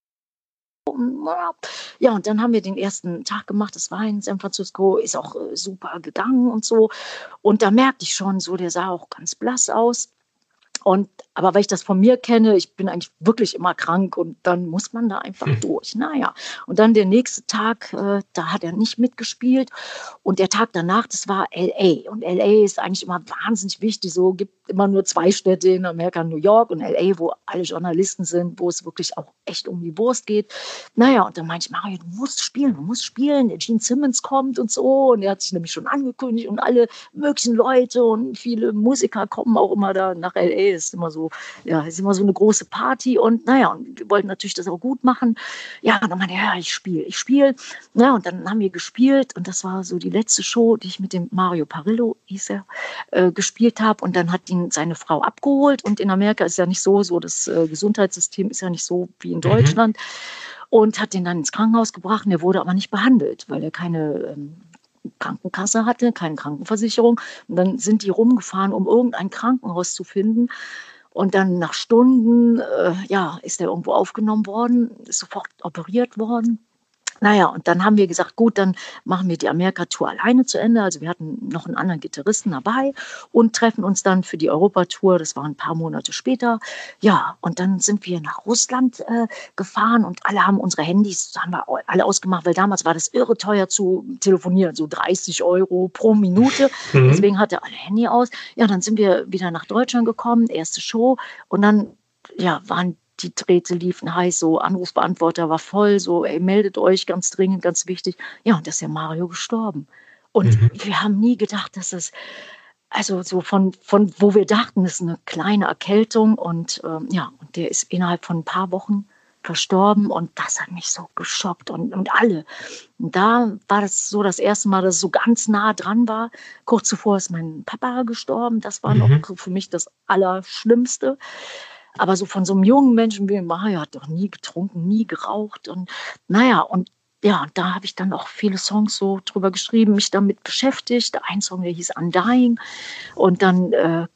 Ja, und dann haben wir den ersten Tag gemacht, das war in San Francisco, ist auch äh, super gegangen und so. Und da merkte ich schon so, der sah auch ganz blass aus. Und, aber weil ich das von mir kenne, ich bin eigentlich wirklich immer krank und dann muss man da einfach hm. durch. Naja, und dann der nächste Tag, äh, da hat er nicht mitgespielt und der Tag danach, das war L A. Und L A ist eigentlich immer wahnsinnig wichtig, so gibt immer nur zwei Städte in Amerika, New York und L A, wo alle Journalisten sind, wo es wirklich auch echt um die Wurst geht. Naja, und dann meinte ich, Mario, du musst spielen, du musst spielen, der Gene Simmons kommt und so und er hat sich nämlich schon angekündigt und alle möglichen Leute und viele Musiker kommen auch immer da nach L A. Ist immer so, ja, ist immer so eine große Party und naja, und wir wollten natürlich das auch gut machen. Ja, und dann meinte er, ja, ich spiele, ich spiele. Ja, und dann haben wir gespielt und das war so die letzte Show, die ich mit dem Mario Parillo, hieß er, äh, gespielt habe und dann hat ihn seine Frau abgeholt und in Amerika ist ja nicht so, so das äh, Gesundheitssystem ist ja nicht so wie in Deutschland mhm. und hat ihn dann ins Krankenhaus gebracht und er wurde aber nicht behandelt, weil er keine ähm, Krankenkasse hatte, keine Krankenversicherung. Und dann sind die rumgefahren, um irgendein Krankenhaus zu finden. Und dann nach Stunden, äh, ja, ist er irgendwo aufgenommen worden, ist sofort operiert worden. Naja, und dann haben wir gesagt, gut, dann machen wir die Amerika-Tour alleine zu Ende. Also wir hatten noch einen anderen Gitarristen dabei und treffen uns dann für die Europatour. Das war ein paar Monate später. Ja, und dann sind wir nach Russland äh, gefahren und alle haben unsere Handys, haben wir alle ausgemacht, weil damals war das irre teuer zu telefonieren, so dreißig Euro pro Minute. Mhm. Deswegen hatte alle Handy aus. Ja, dann sind wir wieder nach Deutschland gekommen, erste Show und dann, ja, waren die Drähte liefen heiß, so Anrufbeantworter war voll, so, ey, meldet euch, ganz dringend, ganz wichtig. Ja, und da ist der Mario gestorben. Und mhm. wir haben nie gedacht, dass es, also so von, von wo wir dachten, das ist eine kleine Erkältung und ähm, ja, und der ist innerhalb von ein paar Wochen verstorben und das hat mich so geschockt und, und alle. Und da war das so das erste Mal, dass es so ganz nah dran war. Kurz zuvor ist mein Papa gestorben, das war mhm. noch für mich das Allerschlimmste. Aber so von so einem jungen Menschen wie Mario hat doch nie getrunken, nie geraucht. Und naja, und ja, da habe ich dann auch viele Songs so drüber geschrieben, mich damit beschäftigt. Ein Song, der hieß Undying. Und dann, äh,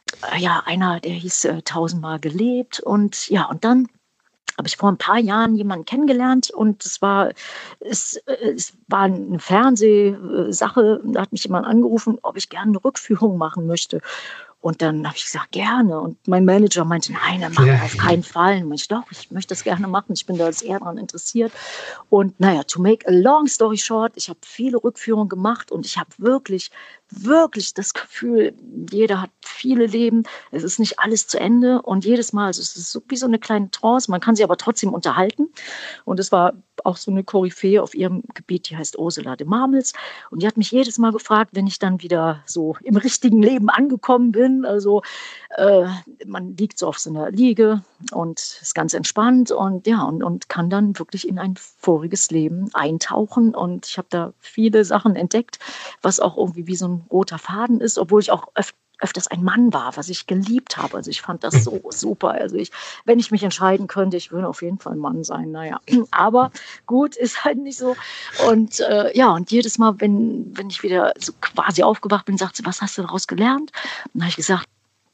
ja, einer, der hieß äh, Tausendmal gelebt. Und ja, und dann habe ich vor ein paar Jahren jemanden kennengelernt und es war, es, es war eine Fernsehsache. Da hat mich jemand angerufen, ob ich gerne eine Rückführung machen möchte. Und dann habe ich gesagt, gerne. Und mein Manager meinte, nein, dann machen wir auf keinen Fall. Und ich doch, ich möchte das gerne machen. Ich bin da jetzt eher daran interessiert. Und naja, to make a long story short, ich habe viele Rückführungen gemacht und ich habe wirklich, wirklich das Gefühl, jeder hat viele Leben. Es ist nicht alles zu Ende. Und jedes Mal, also es ist so wie so eine kleine Trance. Man kann sich aber trotzdem unterhalten. Und es war auch so eine Koryphäe auf ihrem Gebiet, die heißt Ursula de Marmels. Und die hat mich jedes Mal gefragt, wenn ich dann wieder so im richtigen Leben angekommen bin. Also äh, man liegt so auf so einer Liege und ist ganz entspannt und ja, und, und kann dann wirklich in ein voriges Leben eintauchen. Und ich habe da viele Sachen entdeckt, was auch irgendwie wie so ein roter Faden ist, obwohl ich auch öfter öfters ein Mann war, was ich geliebt habe. Also ich fand das so super. Also ich, wenn ich mich entscheiden könnte, ich würde auf jeden Fall ein Mann sein. Naja, aber gut, ist halt nicht so. Und äh, ja, und jedes Mal, wenn, wenn ich wieder so quasi aufgewacht bin, sagt sie, was hast du daraus gelernt? Und dann habe ich gesagt,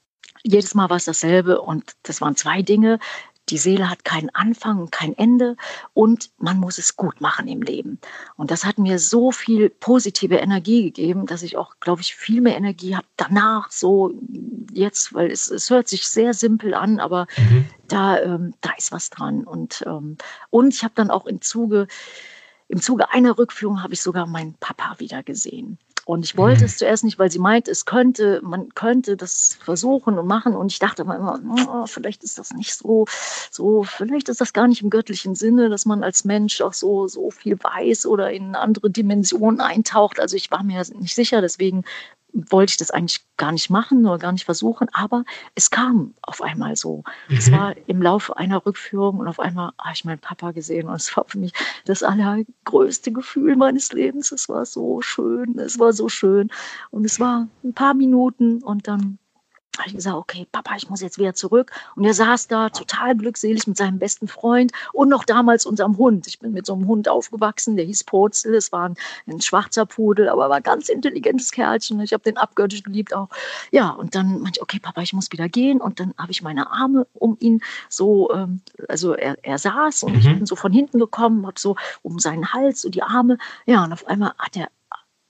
jedes Mal war es dasselbe und das waren zwei Dinge. Die Seele hat keinen Anfang und kein Ende und man muss es gut machen im Leben. Und das hat mir so viel positive Energie gegeben, dass ich auch, glaube ich, viel mehr Energie habe danach, so jetzt, weil es, es hört sich sehr simpel an, aber mhm. da, ähm, da ist was dran. Und, ähm, und ich habe dann auch im Zuge, im Zuge einer Rückführung habe ich sogar meinen Papa wieder gesehen. Und ich wollte es zuerst nicht, weil sie meint, es könnte, man könnte das versuchen und machen. Und ich dachte immer, oh, vielleicht ist das nicht so, so, vielleicht ist das gar nicht im göttlichen Sinne, dass man als Mensch auch so, so viel weiß oder in andere Dimensionen eintaucht. Also ich war mir nicht sicher, deswegen wollte ich das eigentlich gar nicht machen oder gar nicht versuchen, aber es kam auf einmal so. Mhm. Es war im Laufe einer Rückführung und auf einmal habe ich meinen Papa gesehen und es war für mich das allergrößte Gefühl meines Lebens. Es war so schön, es war so schön und es war ein paar Minuten und dann habe ich gesagt, okay, Papa, ich muss jetzt wieder zurück. Und er saß da total glückselig mit seinem besten Freund und noch damals unserem Hund. Ich bin mit so einem Hund aufgewachsen, der hieß Purzel. Es war ein, ein schwarzer Pudel, aber war ein ganz intelligentes Kerlchen. Ich habe den abgöttisch geliebt auch. Ja, und dann meinte ich, okay, Papa, ich muss wieder gehen. Und dann habe ich meine Arme um ihn so, ähm, also er, er saß und mhm. ich bin so von hinten gekommen, habe so um seinen Hals, so die Arme. Ja, und auf einmal hat er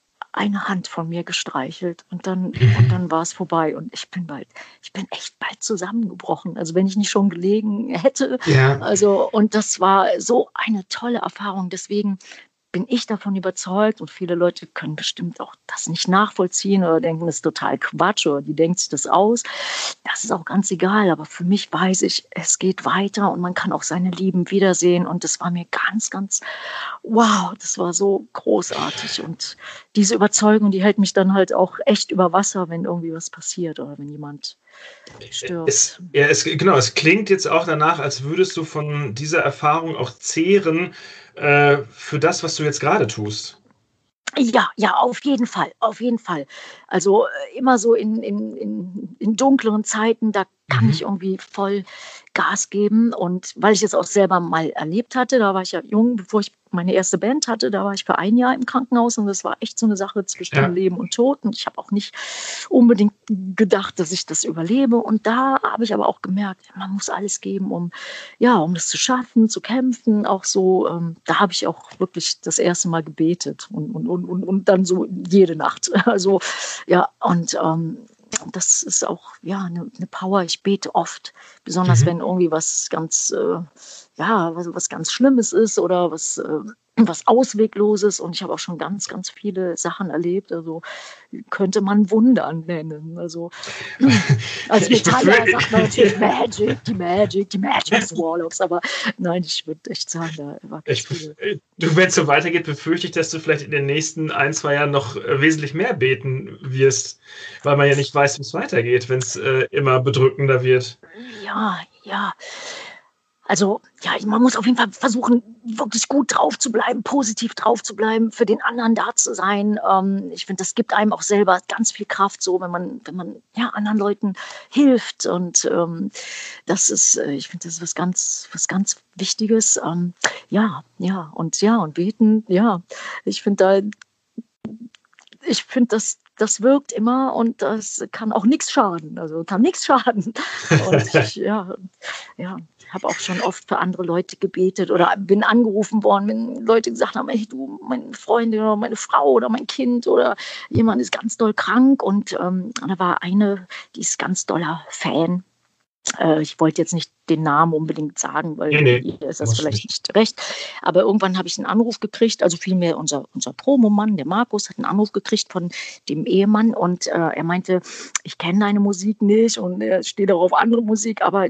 eine Hand von mir gestreichelt und dann, und dann war es vorbei und ich bin bald, ich bin echt bald zusammengebrochen, also wenn ich nicht schon gelegen hätte, ja. Also und das war so eine tolle Erfahrung, deswegen bin ich davon überzeugt und viele Leute können bestimmt auch das nicht nachvollziehen oder denken, das ist total Quatsch oder die denkt sich das aus. Das ist auch ganz egal, aber für mich weiß ich, es geht weiter und man kann auch seine Lieben wiedersehen und das war mir ganz, ganz, wow, das war so großartig und diese Überzeugung, die hält mich dann halt auch echt über Wasser, wenn irgendwie was passiert oder wenn jemand stirbt. Es, ja, es, genau, es klingt jetzt auch danach, als würdest du von dieser Erfahrung auch zehren, für das, was du jetzt gerade tust. Ja, ja, auf jeden Fall, auf jeden Fall. Also äh, immer so in, in, in, in dunkleren Zeiten, da kann mhm. ich irgendwie voll Gas geben. Und weil ich es auch selber mal erlebt hatte, da war ich ja jung, bevor ich meine erste Band hatte, da war ich für ein Jahr im Krankenhaus und das war echt so eine Sache zwischen ja. Leben und Tod. Und ich habe auch nicht unbedingt gedacht, dass ich das überlebe. Und da habe ich aber auch gemerkt, man muss alles geben, um, ja, um das zu schaffen, zu kämpfen. Auch so, ähm, da habe ich auch wirklich das erste Mal gebetet und, und, und, und, und dann so jede Nacht. Also ja, und ähm, das ist auch ja eine, eine Power. Ich bete oft, besonders mhm. wenn irgendwie was ganz, äh, ja, was, was ganz Schlimmes ist oder was, äh, was Auswegloses. Und ich habe auch schon ganz, ganz viele Sachen erlebt. Also könnte man Wundern nennen. Also als Metaller sagt man natürlich Magic, die Magic, die Magic des Warlocks. Aber nein, ich würde echt sagen, da war ganz viel. Du, wenn es so weitergeht, befürchte ich, dass du vielleicht in den nächsten ein, zwei Jahren noch äh, wesentlich mehr beten wirst, weil man ja nicht weiß, wie es weitergeht, wenn es äh, immer bedrückender wird. Ja, ja. Also, ja, man muss auf jeden Fall versuchen, wirklich gut drauf zu bleiben, positiv drauf zu bleiben, für den anderen da zu sein. Ähm, ich finde, das gibt einem auch selber ganz viel Kraft, so, wenn man, wenn man ja, anderen Leuten hilft. Und ähm, das ist, äh, ich finde, das ist was ganz, was ganz Wichtiges. Ähm, ja, ja, und ja, und beten, ja. Ich finde da, ich finde, das, das wirkt immer und das kann auch nichts schaden. Also kann nichts schaden. Und ich, ja, ja. Ich habe auch schon oft für andere Leute gebetet oder bin angerufen worden, wenn Leute gesagt haben, hey, du, meine Freundin oder meine Frau oder mein Kind oder jemand ist ganz doll krank. Und ähm, da war eine, die ist ganz doller Fan. Äh, ich wollte jetzt nicht den Namen unbedingt sagen, weil nee, nee, ihr ist das vielleicht nicht. nicht recht. Aber irgendwann habe ich einen Anruf gekriegt, also vielmehr unser, unser Promomann, der Markus, hat einen Anruf gekriegt von dem Ehemann und äh, er meinte, ich kenne deine Musik nicht und er steht auch auf andere Musik, aber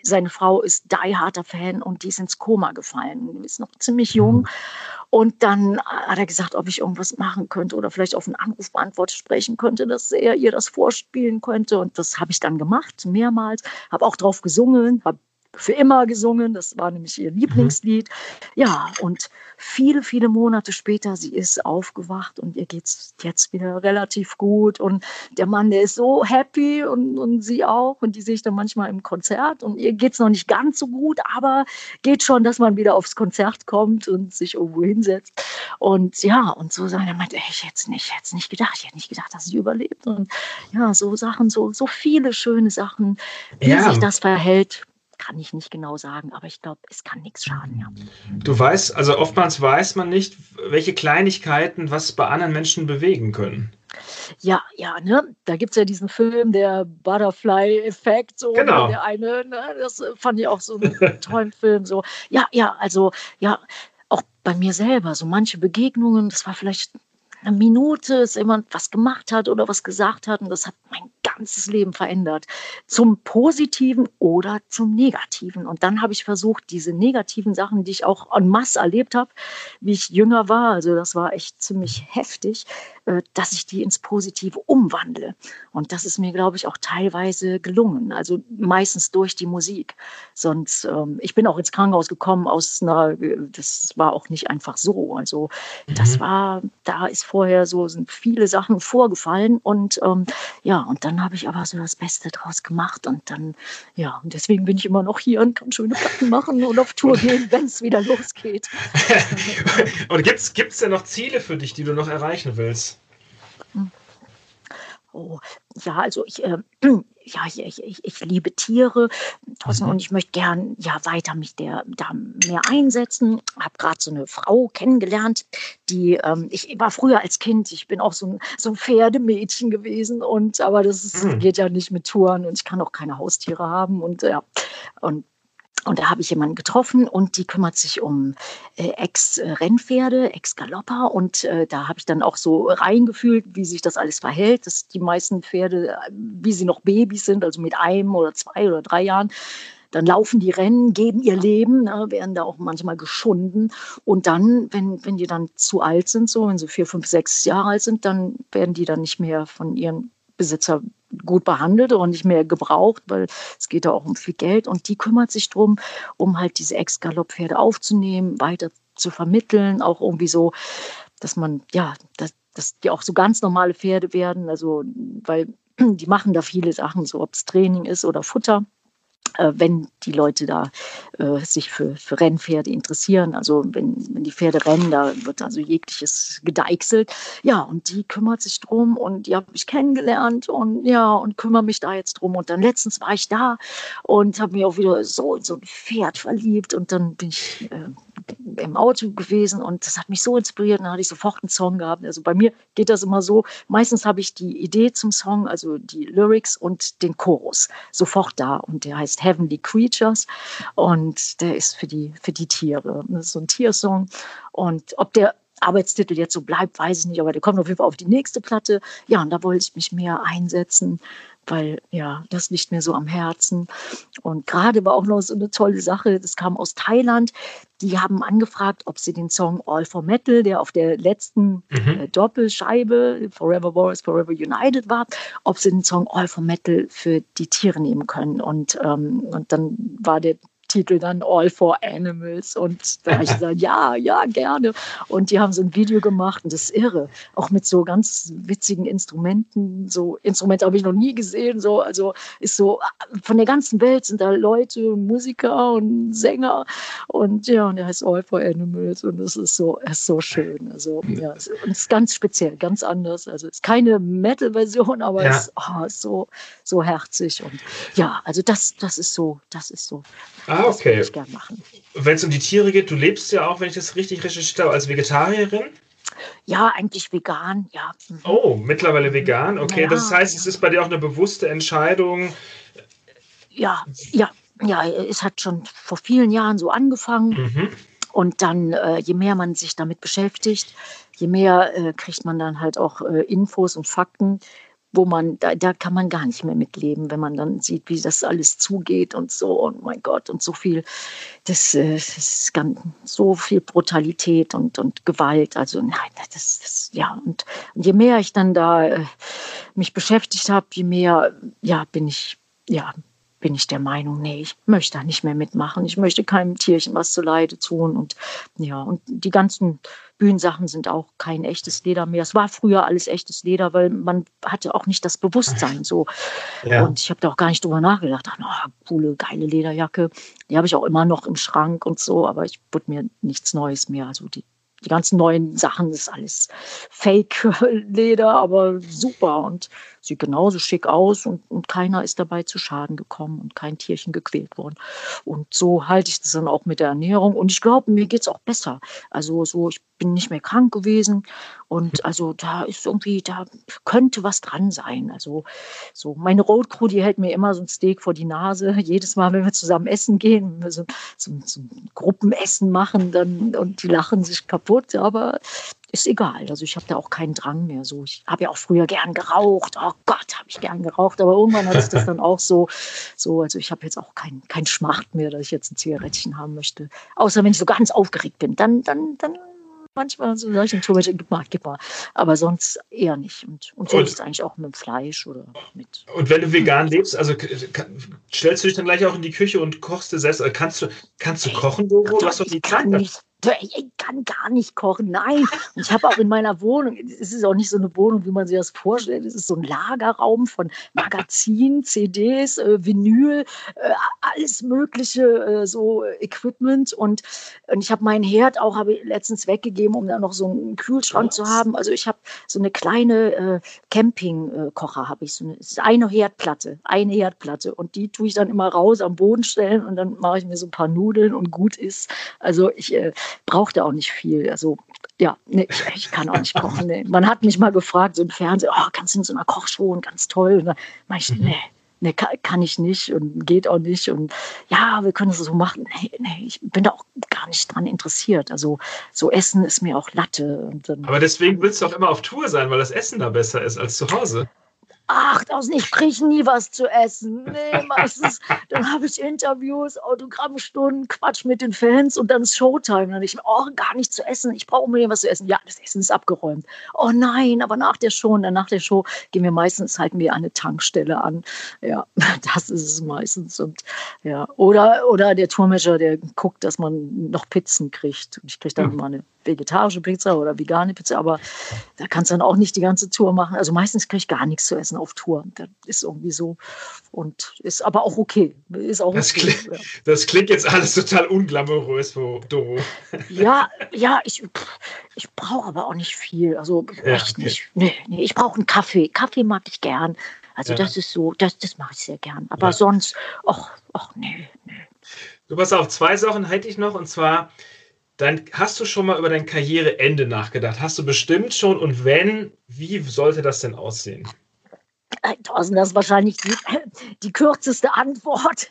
seine Frau ist die-harter Fan und die ist ins Koma gefallen. Die ist noch ziemlich jung. Und dann hat er gesagt, ob ich irgendwas machen könnte oder vielleicht auf einen Anrufbeantworter sprechen könnte, dass er ihr das vorspielen könnte. Und das habe ich dann gemacht, mehrmals. Habe auch drauf gesungen, habe für immer gesungen. Das war nämlich ihr Lieblingslied. Ja, und viele, viele Monate später, sie ist aufgewacht und ihr geht es jetzt wieder relativ gut. Und der Mann, der ist so happy und, und sie auch. Und die sehe ich dann manchmal im Konzert. Und ihr geht es noch nicht ganz so gut, aber geht schon, dass man wieder aufs Konzert kommt und sich irgendwo hinsetzt. Und ja, und so sagen, er meinte, ey, ich hätte es nicht, hätte nicht gedacht. Ich hätte nicht gedacht, dass sie überlebt. Und ja, so Sachen, so, so viele schöne Sachen, wie Ja. sich das verhält. Kann ich nicht genau sagen, aber ich glaube, es kann nichts schaden. Ja. Du weißt, also oftmals weiß man nicht, welche Kleinigkeiten was bei anderen Menschen bewegen können. Ja, ja, ne? Da gibt es ja diesen Film, der Butterfly-Effekt, so, Genau. ne? Der eine, ne? Das fand ich auch so einen tollen Film. So. Ja, ja, also, ja, auch bei mir selber, so manche Begegnungen, das war vielleicht eine Minute, dass jemand was gemacht hat oder was gesagt hat und das hat mein ganzes Leben verändert. Zum Positiven oder zum Negativen. Und dann habe ich versucht, diese negativen Sachen, die ich auch en masse erlebt habe, wie ich jünger war, also das war echt ziemlich heftig, äh, dass ich die ins Positive umwandle. Und das ist mir, glaube ich, auch teilweise gelungen. Also meistens durch die Musik. Sonst, ähm, ich bin auch ins Krankenhaus gekommen aus einer, das war auch nicht einfach so. Also das war, da ist vorher so, sind viele Sachen vorgefallen und ähm, ja, und dann habe ich aber so das Beste draus gemacht und dann, ja, und deswegen bin ich immer noch hier und kann schöne Platten machen und auf Tour gehen, wenn es wieder losgeht. Und gibt es denn noch Ziele für dich, die du noch erreichen willst? Oh, ja, also ich, äh, ja, ich, ich, ich liebe Tiere, Thorsten, und ich möchte gern ja weiter mich der, da mehr einsetzen. Habe gerade so eine Frau kennengelernt, die, ähm, ich war früher als Kind, ich bin auch so ein, so ein Pferdemädchen gewesen, und aber das ist, Mhm. geht ja nicht mit Touren und ich kann auch keine Haustiere haben und ja, und Und da habe ich jemanden getroffen und die kümmert sich um äh, Ex-Rennpferde, Ex-Galopper. Und äh, da habe ich dann auch so reingefühlt, wie sich das alles verhält. Dass die meisten Pferde, äh, wie sie noch Babys sind, also mit einem oder zwei oder drei Jahren, dann laufen die Rennen, geben ihr Leben, ne, werden da auch manchmal geschunden. Und dann, wenn, wenn die dann zu alt sind, so wenn sie vier, fünf, sechs Jahre alt sind, dann werden die dann nicht mehr von ihren Besitzer gut behandelt und nicht mehr gebraucht, weil es geht da auch um viel Geld. Und die kümmert sich drum, um halt diese Ex-Galopp-Pferde aufzunehmen, weiter zu vermitteln, auch irgendwie so, dass man, ja, dass, dass die auch so ganz normale Pferde werden, also, weil die machen da viele Sachen, so ob es Training ist oder Futter. Äh, wenn die Leute da äh, sich für, für Rennpferde interessieren. Also wenn, wenn die Pferde rennen, da wird also jegliches gedeichselt. Ja, und die kümmert sich drum und die habe ich kennengelernt und ja, und kümmere mich da jetzt drum. Und dann letztens war ich da und habe mich auch wieder so in so ein Pferd verliebt und dann bin ich äh, im Auto gewesen und das hat mich so inspiriert. Dann hatte ich sofort einen Song gehabt. Also bei mir geht das immer so. Meistens habe ich die Idee zum Song, also die Lyrics und den Chorus sofort da und der heißt Heavenly Creatures und der ist für die, für die Tiere. Das ist so ein Tiersong und ob der Arbeitstitel jetzt so bleibt, weiß ich nicht, aber der kommt auf jeden Fall auf die nächste Platte. Ja, und da wollte ich mich mehr einsetzen, weil ja, das liegt mir so am Herzen. Und gerade war auch noch so eine tolle Sache, das kam aus Thailand. Die haben angefragt, ob sie den Song All for Metal, der auf der letzten Mhm. äh, Doppelscheibe Forever Warriors, Forever United war, ob sie den Song All for Metal für die Tiere nehmen können. Und, ähm, und dann war der Titel dann All for Animals und da habe ich gesagt, ja, ja, gerne. Und die haben so ein Video gemacht und das ist irre, auch mit so ganz witzigen Instrumenten, so Instrumente habe ich noch nie gesehen, so, also ist so, von der ganzen Welt sind da Leute, Musiker und Sänger und ja, und der heißt All for Animals und das ist so, ist so schön, also ja, und es ist ganz speziell, ganz anders, also es ist keine Metal-Version, aber Ja. es ist oh, so, so herzig und ja, also das, das ist so, das ist so. Ah, Das würde okay. ich gern machen. Wenn es um die Tiere geht, du lebst ja auch, wenn ich das richtig recherchiert habe, als Vegetarierin. Ja, eigentlich vegan, ja. Mhm. Oh, mittlerweile vegan. Okay, Ja, das heißt, ja. es ist bei dir auch eine bewusste Entscheidung. Ja, ja, ja, es hat schon vor vielen Jahren so angefangen. Mhm. Und dann, äh, je mehr man sich damit beschäftigt, je mehr äh, kriegt man dann halt auch äh, Infos und Fakten. wo man, da, da kann man gar nicht mehr mitleben, wenn man dann sieht, wie das alles zugeht und so, und mein Gott, und so viel, das, äh, das ist ganz, so viel Brutalität und, und Gewalt, also nein, das, das ja, und, und je mehr ich dann da äh, mich beschäftigt habe, je mehr, ja, bin ich, ja, bin ich der Meinung, nee, ich möchte da nicht mehr mitmachen. Ich möchte keinem Tierchen was zuleide tun. Und ja, und die ganzen Bühnensachen sind auch kein echtes Leder mehr. Es war früher alles echtes Leder, weil man hatte auch nicht das Bewusstsein so. Ja. Und ich habe da auch gar nicht drüber nachgedacht. Ach, oh, coole, geile Lederjacke. Die habe ich auch immer noch im Schrank und so, aber ich würde mir nichts Neues mehr. Also die Die ganzen neuen Sachen, das ist alles Fake-Leder, aber super und sieht genauso schick aus und, und keiner ist dabei zu Schaden gekommen und kein Tierchen gequält worden. Und so halte ich das dann auch mit der Ernährung und ich glaube, mir geht es auch besser. Also so, ich bin nicht mehr krank gewesen und also da ist irgendwie, da könnte was dran sein. Also so, meine Road Crew, die hält mir immer so ein Steak vor die Nase. Jedes Mal, wenn wir zusammen essen gehen, wenn wir so, so, so ein Gruppenessen machen dann, und die lachen sich kaputt, aber ist egal. Also ich habe da auch keinen Drang mehr. So, ich habe ja auch früher gern geraucht. Oh Gott, habe ich gern geraucht. Aber irgendwann hat sich das dann auch so, so also ich habe jetzt auch keinen kein Schmacht mehr, dass ich jetzt ein Zigarettchen haben möchte. Außer wenn ich so ganz aufgeregt bin. Dann, dann, dann manchmal so sage ich ein Tourmädchen, gib mal, gib mal. Aber sonst eher nicht. Und, und so und, ist es eigentlich auch mit Fleisch oder mit. Und wenn du vegan lebst, also stellst du dich dann gleich auch in die Küche und kochst du selbst? Kannst du, kannst du kochen, Doro? Du hast doch die Zeit. Ich kann gar nicht kochen, nein. Und ich habe auch in meiner Wohnung, es ist auch nicht so eine Wohnung, wie man sich das vorstellt, es ist so ein Lagerraum von Magazinen, C Ds, äh, Vinyl, äh, alles mögliche, äh, so Equipment. Und, und ich habe meinen Herd auch habe ich letztens weggegeben, um da noch so einen Kühlschrank Was? zu haben. Also ich habe so eine kleine äh, Campingkocher, habe ich so eine, es ist eine Herdplatte, eine Herdplatte. Und die tue ich dann immer raus am Boden stellen und dann mache ich mir so ein paar Nudeln und gut ist. Also ich äh, brauchte auch nicht viel. Also, ja, nee, ich, ich kann auch nicht kochen. Nee. Man hat mich mal gefragt, so im Fernsehen, oh, kannst du in so einer Kochshow und ganz toll. Und dann meinte ich, nee, nee, kann, kann ich nicht und geht auch nicht. Und ja, wir können es so machen. Nee, nee, ich bin da auch gar nicht dran interessiert. Also, so Essen ist mir auch Latte. Und dann, aber deswegen willst du auch immer auf Tour sein, weil das Essen da besser ist als zu Hause. Ach, tausend, ich kriege nie was zu essen. Nee, meistens, dann habe ich Interviews, Autogrammstunden, Quatsch mit den Fans und dann ist Showtime. Dann ich, oh, gar nicht zu essen, ich brauche mir was zu essen. Ja, das Essen ist abgeräumt. Oh nein, aber nach der Show, und dann nach der Show gehen wir meistens, halten wir eine Tankstelle an. Ja, das ist es meistens. Und, ja. Oder, oder der Tourmanager, der guckt, dass man noch Pizzen kriegt. Ich kriege dann mhm. mal eine vegetarische Pizza oder vegane Pizza, aber da kannst du dann auch nicht die ganze Tour machen. Also meistens kriege ich gar nichts zu essen auf Tour. Das ist irgendwie so und ist aber auch okay. Ist auch das, okay. Klingt, ja. Das klingt jetzt alles total unglamourös, Doro. Ja, ja, ich, ich brauche aber auch nicht viel. Also ja, echt okay. nicht. Nee, nee, ich brauche einen Kaffee. Kaffee mag ich gern. Also ja. das ist so, das, das mache ich sehr gern. Aber ja. sonst, ach, ach nee, nee. Du, pass auf, zwei Sachen hätte ich noch, und zwar dann hast du schon mal über dein Karriereende nachgedacht? Hast du bestimmt schon? Und wenn, wie sollte das denn aussehen? Thorsten, das ist wahrscheinlich die, die kürzeste Antwort.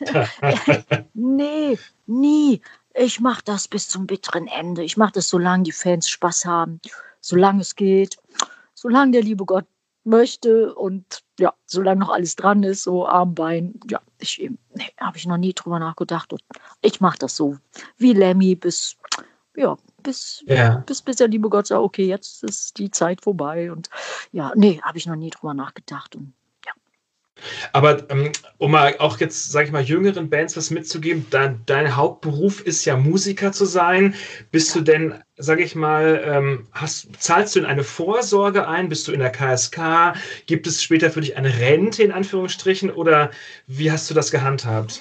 Nee, nie. Ich mache das bis zum bitteren Ende. Ich mache das, solange die Fans Spaß haben, solange es geht, solange der liebe Gott möchte und ja, solange noch alles dran ist, so Arm, Bein, ja, ich nee, habe ich noch nie drüber nachgedacht. Und ich mache das so wie Lemmy bis Ja, bis, ja. bis, bis der liebe Gott sagt, okay, jetzt ist die Zeit vorbei. Und ja, nee, habe ich noch nie drüber nachgedacht. Und, ja. Aber ähm, um mal auch jetzt, sage ich mal, jüngeren Bands was mitzugeben, dein, dein Hauptberuf ist ja Musiker zu sein. Bist du denn, sage ich mal, ähm, hast, zahlst du in eine Vorsorge ein? Bist du in der K S K? Gibt es später für dich eine Rente in Anführungsstrichen? Oder wie hast du das gehandhabt?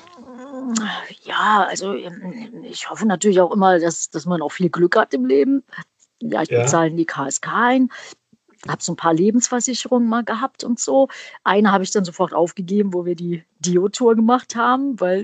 Ja, also ich hoffe natürlich auch immer, dass, dass man auch viel Glück hat im Leben. Ja, ich ja. bezahle in die K S K ein. Habe so ein paar Lebensversicherungen mal gehabt und so. Eine habe ich dann sofort aufgegeben, wo wir die Dio-Tour gemacht haben, weil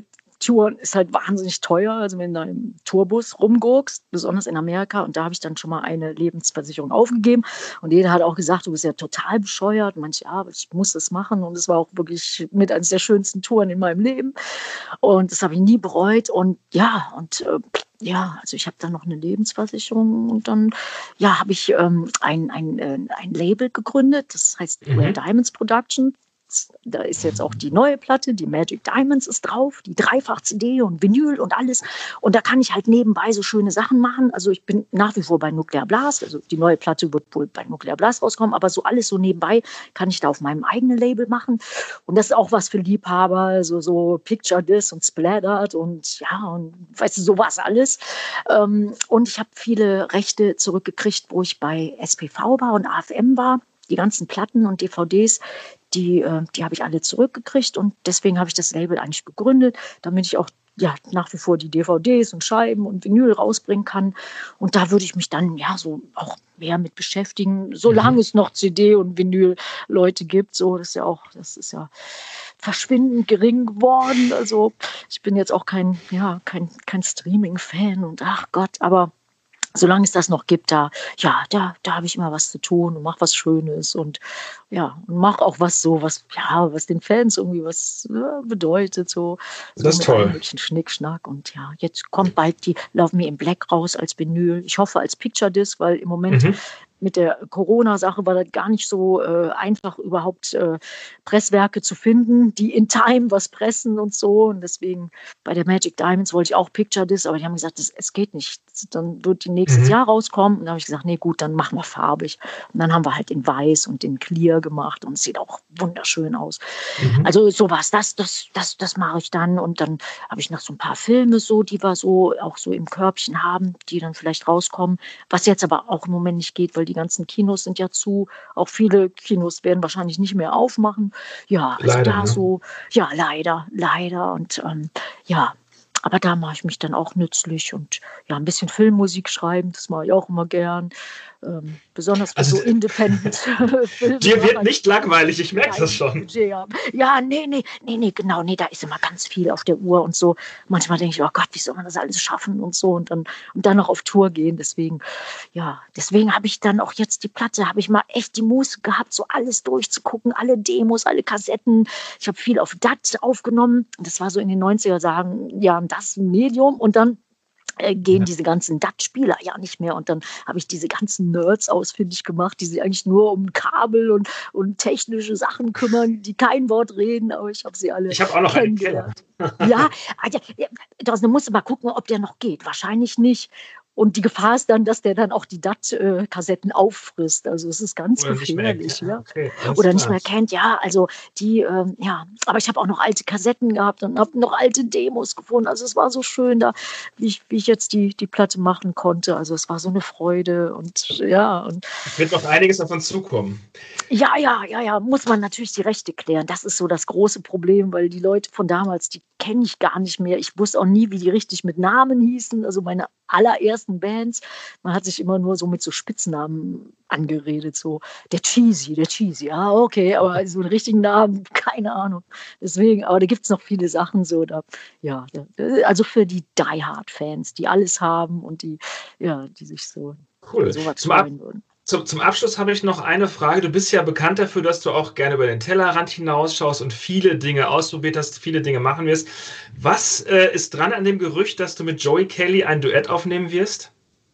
Touren ist halt wahnsinnig teuer, also wenn du in einem Tourbus rumgurkst, besonders in Amerika, und da habe ich dann schon mal eine Lebensversicherung aufgegeben und jeder hat auch gesagt, du bist ja total bescheuert, manche, ja, aber ich muss das machen und es war auch wirklich mit eines der schönsten Touren in meinem Leben und das habe ich nie bereut und ja, und äh, ja, also ich habe dann noch eine Lebensversicherung und dann ja, habe ich ähm, ein, ein, äh, ein Label gegründet, das heißt Mhm. Rare Diamonds Production. Da ist jetzt auch die neue Platte, die Magic Diamonds ist drauf, die Dreifach-C D und Vinyl und alles. Und da kann ich halt nebenbei so schöne Sachen machen. Also ich bin nach wie vor bei Nuclear Blast. Also die neue Platte wird wohl bei Nuclear Blast rauskommen. Aber so alles so nebenbei kann ich da auf meinem eigenen Label machen. Und das ist auch was für Liebhaber. Also so Picture This und Splattered und ja, und weißt du, sowas alles. Ähm, und ich habe viele Rechte zurückgekriegt, wo ich bei S P V war und A F M war. Die ganzen Platten und D V Ds, die, äh, die habe ich alle zurückgekriegt und deswegen habe ich das Label eigentlich gegründet, damit ich auch ja, nach wie vor die D V Ds und Scheiben und Vinyl rausbringen kann. Und da würde ich mich dann ja so auch mehr mit beschäftigen, solange mhm. es noch C D und Vinyl-Leute gibt. So, das ist ja auch, das ist ja verschwindend gering geworden. Also ich bin jetzt auch kein, ja, kein, kein Streaming-Fan und ach Gott, aber solange es das noch gibt, da, ja, da, da habe ich immer was zu tun und mache was Schönes und ja, und mache auch was so, was, ja, was den Fans irgendwie was ja, bedeutet, so. so das ist toll. Ein bisschen Schnickschnack und ja, jetzt kommt bald die Love Me in Black raus als Vinyl. Ich hoffe als Picture Disc, weil im Moment mhm. mit der Corona-Sache war das gar nicht so äh, einfach, überhaupt äh, Presswerke zu finden, die in Time was pressen und so. Und deswegen bei der Magic Diamonds wollte ich auch Picture Disc, aber die haben gesagt, das, es geht nicht. Dann wird die nächstes mhm. Jahr rauskommen. Und dann habe ich gesagt, nee, gut, dann machen wir farbig. Und dann haben wir halt in Weiß und in Clear gemacht und es sieht auch wunderschön aus. Mhm. Also sowas, das, das, das, das mache ich dann. Und dann habe ich noch so ein paar Filme so, die wir so auch so im Körbchen haben, die dann vielleicht rauskommen. Was jetzt aber auch im Moment nicht geht, weil die ganzen Kinos sind ja zu. Auch viele Kinos werden wahrscheinlich nicht mehr aufmachen. Ja, also leider, da ne? so, ja, leider, leider. Und ähm, ja, aber da mache ich mich dann auch nützlich und ja, ein bisschen Filmmusik schreiben, das mache ich auch immer gern. Ähm, besonders für also, so Independent-Filme. Dir wird nicht langweilig, ich merke das schon. Ja, nee, nee, nee, nee, genau, nee, da ist immer ganz viel auf der Uhr und so. Manchmal denke ich, oh Gott, wie soll man das alles schaffen und so und dann, und dann noch auf Tour gehen. Deswegen, ja, deswegen habe ich dann auch jetzt die Platte, habe ich mal echt die Muße gehabt, so alles durchzugucken, alle Demos, alle Kassetten. Ich habe viel auf D A T aufgenommen. Das war so in den neunziger Jahren das Medium und dann gehen ja. diese ganzen D A T-Spieler ja nicht mehr. Und dann habe ich diese ganzen Nerds ausfindig gemacht, die sich eigentlich nur um Kabel und, und technische Sachen kümmern, die kein Wort reden, aber ich habe sie alle Ich habe auch noch einen Keller. Ja, ja, du musst mal gucken, ob der noch geht. Wahrscheinlich nicht. Und die Gefahr ist dann, dass der dann auch die D A T-Kassetten auffrisst. Also es ist ganz Oder gefährlich. Nicht mehr, ja. okay, Oder nicht mehr kennt, ja. Also die, ähm, ja. Aber ich habe auch noch alte Kassetten gehabt und habe noch alte Demos gefunden. Also es war so schön, da, wie ich, wie ich jetzt die, die Platte machen konnte. Also es war so eine Freude und ja. Und es wird noch einiges auf uns zukommen. Ja, ja, ja, ja. Muss man natürlich die Rechte klären. Das ist so das große Problem, weil die Leute von damals, die kenne ich gar nicht mehr. Ich wusste auch nie, wie die richtig mit Namen hießen. Also meine allerersten Bands, man hat sich immer nur so mit so Spitznamen angeredet, so der Cheesy, der Cheesy, ja, okay, aber so einen richtigen Namen, keine Ahnung. Deswegen, aber da gibt es noch viele Sachen so, da, ja, also für die Die-Hard-Fans, die alles haben und die, ja, die sich so cool. sowas Zum Ab freuen würden. Zum, zum Abschluss habe ich noch eine Frage. Du bist ja bekannt dafür, dass du auch gerne über den Tellerrand hinausschaust und viele Dinge ausprobiert hast, viele Dinge machen wirst. Was äh, ist dran an dem Gerücht, dass du mit Joey Kelly ein Duett aufnehmen wirst?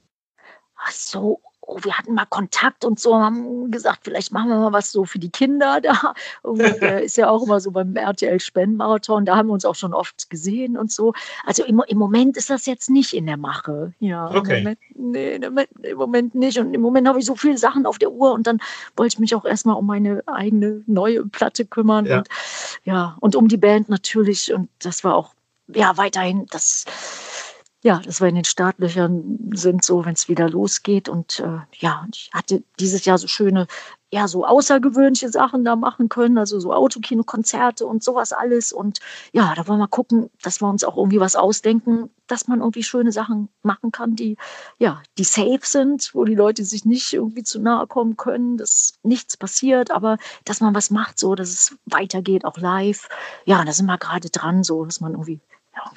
Ach so, oh, wir hatten mal Kontakt und so, haben gesagt, vielleicht machen wir mal was so für die Kinder da. Und der ist ja auch immer so beim R T L-Spendenmarathon, da haben wir uns auch schon oft gesehen und so. Also im, im Moment ist das jetzt nicht in der Mache. Ja, okay. Im Moment, nee, im Moment nicht. Und im Moment habe ich so viele Sachen auf der Uhr und dann wollte ich mich auch erstmal um meine eigene neue Platte kümmern. Ja. Und ja, und um die Band natürlich. Und das war auch, ja, weiterhin das. Ja, dass wir in den Startlöchern sind, so wenn es wieder losgeht. Und äh, ja, ich hatte dieses Jahr so schöne, ja, so außergewöhnliche Sachen da machen können, also so Autokino-Konzerte und sowas alles. Und ja, da wollen wir gucken, dass wir uns auch irgendwie was ausdenken, dass man irgendwie schöne Sachen machen kann, die, ja, die safe sind, wo die Leute sich nicht irgendwie zu nahe kommen können, dass nichts passiert, aber dass man was macht, so, dass es weitergeht, auch live. Ja, da sind wir gerade dran, so, dass man irgendwie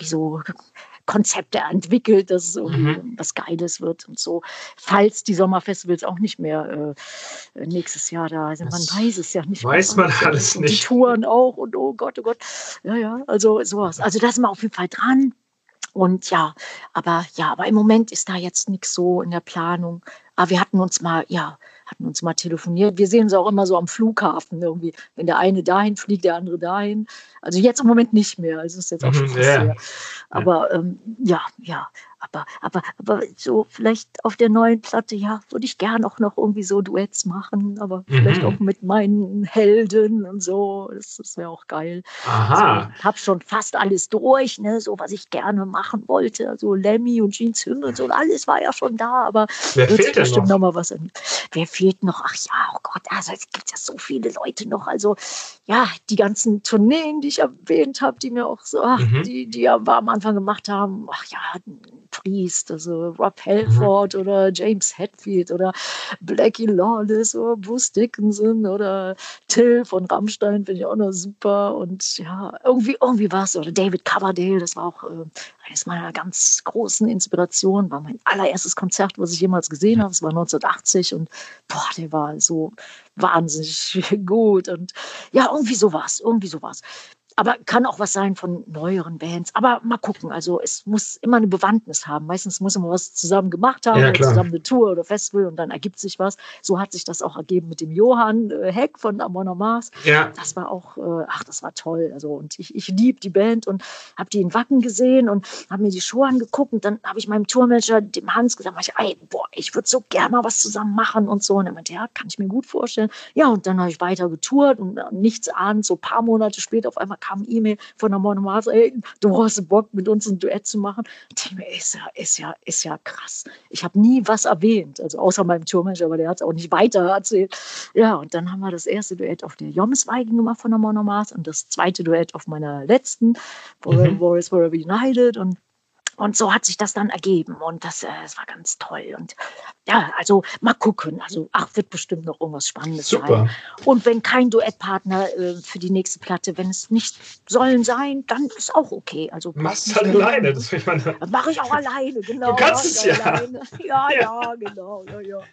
irgendwie so Konzepte entwickelt, dass es irgendwie mhm. was Geiles wird und so. Falls die Sommerfestivals auch nicht mehr äh, nächstes Jahr da sind. Man weiß es ja nicht. Weiß man alles und nicht. Die Touren auch und oh Gott, oh Gott. Ja, ja, also sowas. Also da sind wir auf jeden Fall dran. Und ja, aber ja, aber im Moment ist da jetzt nichts so in der Planung. Aber wir hatten uns mal, ja, hatten uns mal telefoniert. Wir sehen uns auch immer so am Flughafen irgendwie, wenn der eine dahin fliegt, der andere dahin. Also jetzt im Moment nicht mehr. Also es ist jetzt auch schon fast ja. her. Aber ähm, ja, ja, aber, aber, aber so vielleicht auf der neuen Platte, ja, würde ich gern auch noch irgendwie so Duets machen, aber mhm. vielleicht auch mit meinen Helden und so. Das, das wäre auch geil. Aha. So, hab schon fast alles durch, ne, so was ich gerne machen wollte. Also Lemmy und Gene Simmons und so, und alles war ja schon da, aber wer fehlt denn bestimmt noch? noch mal was an. Wer fehlt noch? Ach ja, oh Gott, also es gibt ja so viele Leute noch. Also ja, die ganzen Tourneen, die ich erwähnt habe, die mir auch so, ach, mhm. die, die ja am Anfang gemacht haben, ach ja, Priest, also Rob Halford mhm. oder James Hetfield oder Blackie Lawless oder Bruce Dickinson oder Till von Rammstein, finde ich auch noch super. Und ja, irgendwie, irgendwie was. Oder David Coverdale, das war auch äh, eines meiner ganz großen Inspirationen, war mein allererstes Konzert, was ich jemals gesehen habe. Es war neunzehnhundertachtzig und boah, der war so wahnsinnig gut. Und ja, irgendwie sowas, irgendwie sowas. Aber kann auch was sein von neueren Bands. Aber mal gucken. Also es muss immer eine Bewandtnis haben. Meistens muss man was zusammen gemacht haben, ja, oder zusammen eine Tour oder Festival und dann ergibt sich was. So hat sich das auch ergeben mit dem Johann äh, Heck von Amon Amarth. Ja. Das war auch, äh, ach, das war toll. Also und ich, ich liebe die Band und habe die in Wacken gesehen und habe mir die Show angeguckt und dann habe ich meinem Tourmanager, dem Hans, gesagt, ich, ey, boah, ich würde so gerne mal was zusammen machen und so. Und er meinte, ja, kann ich mir gut vorstellen. Ja, und dann habe ich weiter getourt und äh, nichts ahnend, so ein paar Monate später auf einmal kam eine E-Mail von Amon Amarth, ey, du hast Bock, mit uns ein Duett zu machen. Und ich ist ja, ist ja, ist ja krass. Ich habe nie was erwähnt, also außer meinem Tourmanager, aber der hat es auch nicht weiter erzählt. Ja, und dann haben wir das erste Duett auf der Jommesweigen gemacht von Amon Amarth und das zweite Duett auf meiner letzten, mhm. Warriors Forever United und Und so hat sich das dann ergeben und das, äh, das war ganz toll. Und ja, also mal gucken. Also, ach, wird bestimmt noch irgendwas Spannendes Super. sein. Und wenn kein Duettpartner äh, für die nächste Platte, wenn es nicht sollen sein, dann ist auch okay. Also machst du halt alleine. Das ich meine. Mache ich auch alleine, genau. Du kannst es ja. Alleine. Ja, ja, ja, genau. Ja, ja.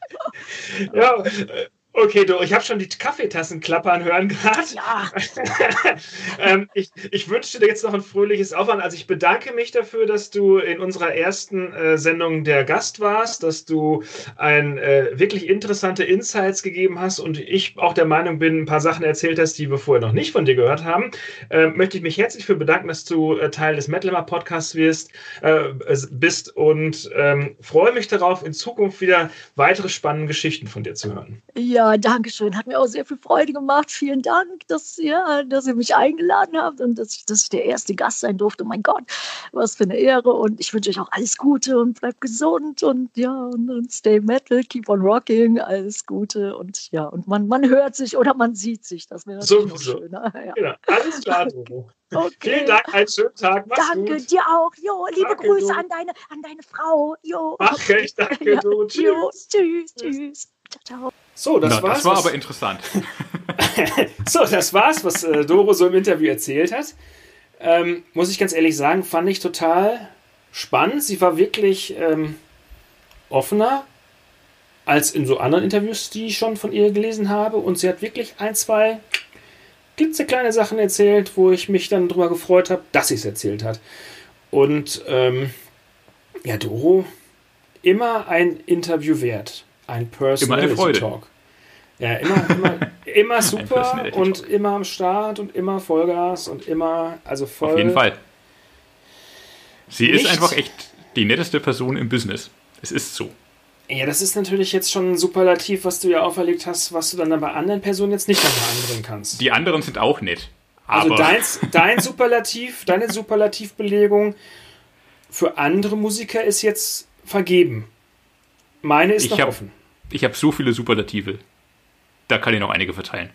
ja äh, Okay, du, ich habe schon die Kaffeetassen klappern hören gerade. Ja. ähm, ich, ich wünsche dir jetzt noch ein fröhliches Aufwand. Also ich bedanke mich dafür, dass du in unserer ersten äh, Sendung der Gast warst, dass du ein, äh, wirklich interessante Insights gegeben hast und ich auch der Meinung bin, ein paar Sachen erzählt hast, die wir vorher noch nicht von dir gehört haben. Äh, möchte ich mich herzlich für bedanken, dass du äh, Teil des Metal Hammer Podcasts wirst, äh, bist und ähm, freue mich darauf, in Zukunft wieder weitere spannende Geschichten von dir zu hören. Ja, danke schön. Hat mir auch sehr viel Freude gemacht. Vielen Dank, dass, ja, dass ihr mich eingeladen habt und dass ich, dass ich der erste Gast sein durfte. Oh mein Gott, was für eine Ehre. Und ich wünsche euch auch alles Gute und bleibt gesund und ja, und, und stay metal, keep on rocking, alles Gute. Und ja, und man, man hört sich oder man sieht sich. Das wäre natürlich noch schöner. Ja. Genau. Alles klar, Doro. Okay. Vielen Dank, einen schönen Tag. Mach's danke, gut. dir auch. Jo, liebe danke, Grüße du. an deine, an deine Frau. Jo. Mach ich, danke, ja. du. Tschüss. Jo, tschüss, tschüss. Ciao, ciao. So, das Na, war's. Das war was, aber interessant. so, das war's, was äh, Doro so im Interview erzählt hat. Ähm, muss ich ganz ehrlich sagen, fand ich total spannend. Sie war wirklich ähm, offener als in so anderen Interviews, die ich schon von ihr gelesen habe. Und sie hat wirklich ein, zwei klitzekleine Sachen erzählt, wo ich mich dann drüber gefreut habe, dass sie es erzählt hat. Und ähm, ja, Doro, immer ein Interview wert. Ein Personality Talk. Ja, immer, immer, immer super und immer am Start und immer Vollgas und immer, also voll. Auf jeden Fall. Sie ist einfach echt die netteste Person im Business. Es ist so. Ja, das ist natürlich jetzt schon ein Superlativ, was du ja auferlegt hast, was du dann bei anderen Personen jetzt nicht nochmal anbringen kannst. Die anderen sind auch nett. Also dein, dein Superlativ, deine Superlativbelegung für andere Musiker ist jetzt vergeben. Meine ist noch hab, offen. Ich habe so viele Superlative. Da kann ich noch einige verteilen.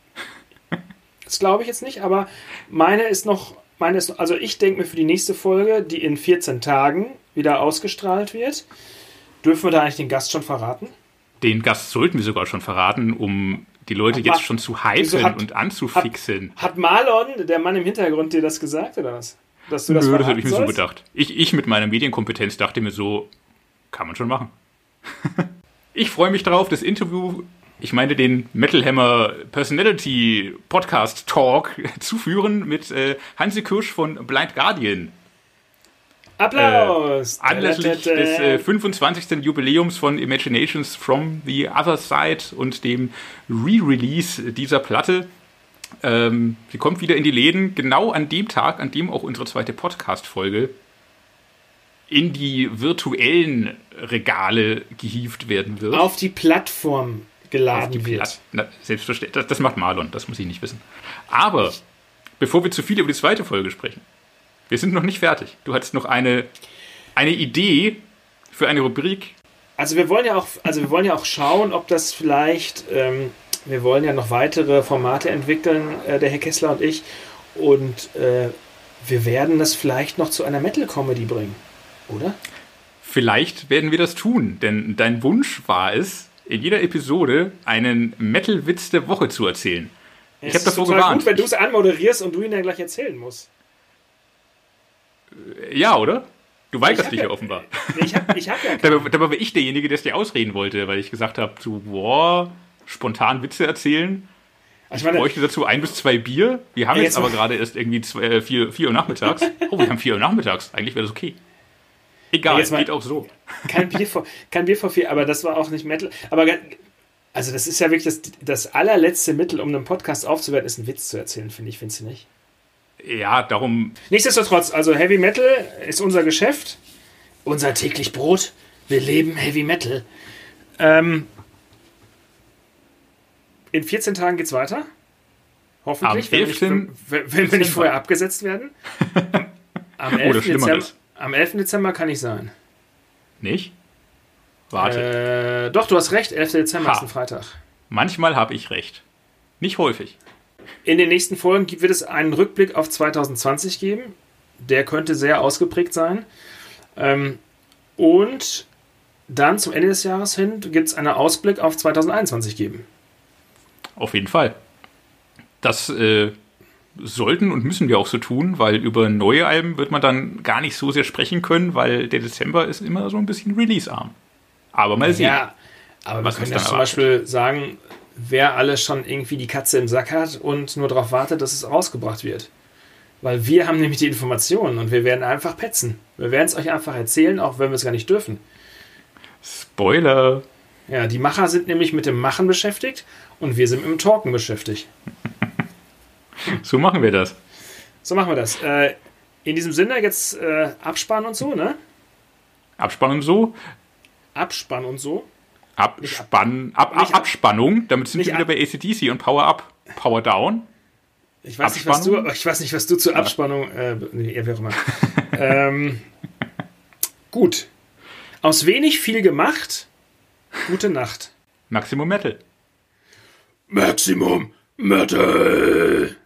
Das glaube ich jetzt nicht, aber meine ist noch, meine ist, also ich denke mir für die nächste Folge, die in vierzehn Tagen wieder ausgestrahlt wird, dürfen wir da eigentlich den Gast schon verraten? Den Gast sollten wir sogar schon verraten, um die Leute hat jetzt Ma- schon zu hypen hat, und anzufixen. Hat, hat Marlon, der Mann im Hintergrund, dir das gesagt, oder was? dass du das Nö, das hätte ich mir sollst? so gedacht. Ich, ich mit meiner Medienkompetenz dachte mir so, kann man schon machen. Ich freue mich darauf, das Interview, ich meine den Metal Hammer Personality Podcast Talk zu führen mit äh, Hansi Kirsch von Blind Guardian. Applaus! Äh, anlässlich des äh, fünfundzwanzigsten Jubiläums von Imaginations from the Other Side und dem Re-Release dieser Platte. Ähm, sie kommt wieder in die Läden, genau an dem Tag, an dem auch unsere zweite Podcast-Folge in die virtuellen Regale gehievt werden wird. Auf die Plattform geladen Auf die wird. Platt- Na, selbstverständlich. Das, das macht Marlon, das muss ich nicht wissen. Aber, bevor wir zu viel über die zweite Folge sprechen, wir sind noch nicht fertig. Du hattest noch eine, eine Idee für eine Rubrik. Also wir wollen ja auch, also wir wollen ja auch schauen, ob das vielleicht, ähm, wir wollen ja noch weitere Formate entwickeln, äh, der Herr Kessler und ich, und äh, wir werden das vielleicht noch zu einer Metal-Comedy bringen, oder? Vielleicht werden wir das tun, denn dein Wunsch war es, in jeder Episode einen Metal-Witz der Woche zu erzählen. Ich habe davor total gewarnt. gut, wenn du es anmoderierst und du ihn dann gleich erzählen musst. Ja, oder? Du weigerst hab dich ja- ja offenbar. Nee, ich habe ich hab ja Dabei, dabei war ich derjenige, der es dir ausreden wollte, weil ich gesagt habe, so, boah, spontan Witze erzählen. Also Ich ich meine, bräuchte dazu ein bis zwei Bier. Wir haben Ja, jetzt jetzt aber mal- gerade erst irgendwie zwei, äh, vier, vier Uhr nachmittags. Oh, wir haben vier Uhr nachmittags. Eigentlich wäre das okay. Egal, jetzt mal- geht auch so. kein Bier vor, kein Bier vor vier, aber das war auch nicht Metal. Aber ga- also das ist ja wirklich das, das allerletzte Mittel, um einen Podcast aufzuwerten, ist einen Witz zu erzählen, finde ich, findest du nicht? Ja, darum, Nichtsdestotrotz, also Heavy Metal ist unser Geschäft, unser täglich Brot. Wir leben Heavy Metal. Ähm, in vierzehn Tagen geht's weiter. Hoffentlich, Am wenn wir nicht, wenn, elften wenn wenn wir nicht vorher abgesetzt werden. Am Oder elften schlimmer Dezember, ist. am elften Dezember kann ich sein. nicht? Warte. Äh, doch, du hast recht, elfter Dezember Ha. ist ein Freitag. Manchmal habe ich recht. Nicht häufig. In den nächsten Folgen gibt- wird es einen Rückblick auf zwanzig zwanzig geben. Der könnte sehr ausgeprägt sein. Ähm, und dann zum Ende des Jahres hin gibt es einen Ausblick auf zwanzig einundzwanzig geben. Auf jeden Fall. Das äh, sollten und müssen wir auch so tun, weil über neue Alben wird man dann gar nicht so sehr sprechen können, weil der Dezember ist immer so ein bisschen releasearm. Aber mal sehen. Ja, aber Was wir können uns ja dann zum Beispiel sagen, wer alles schon irgendwie die Katze im Sack hat und nur darauf wartet, dass es rausgebracht wird. Weil wir haben nämlich die Informationen und wir werden einfach petzen. Wir werden es euch einfach erzählen, auch wenn wir es gar nicht dürfen. Spoiler. Ja, die Macher sind nämlich mit dem Machen beschäftigt und wir sind mit dem Talken beschäftigt. So machen wir das. So machen wir das. Äh, in diesem Sinne jetzt äh, Abspann und so, ne? Abspann und so. Abspann und so. Abspann, ab, nicht ab, ab- Abspannung. Damit sind nicht wir wieder ab- bei A C D C und Power Up, Power Down. Ich weiß, nicht, was du, Abspannung? ich weiß nicht, was du zur Abspannung. Äh, nee, wie auch immer. ähm, gut. Aus wenig viel gemacht. Gute Nacht. Maximum Metal. Maximum Metal.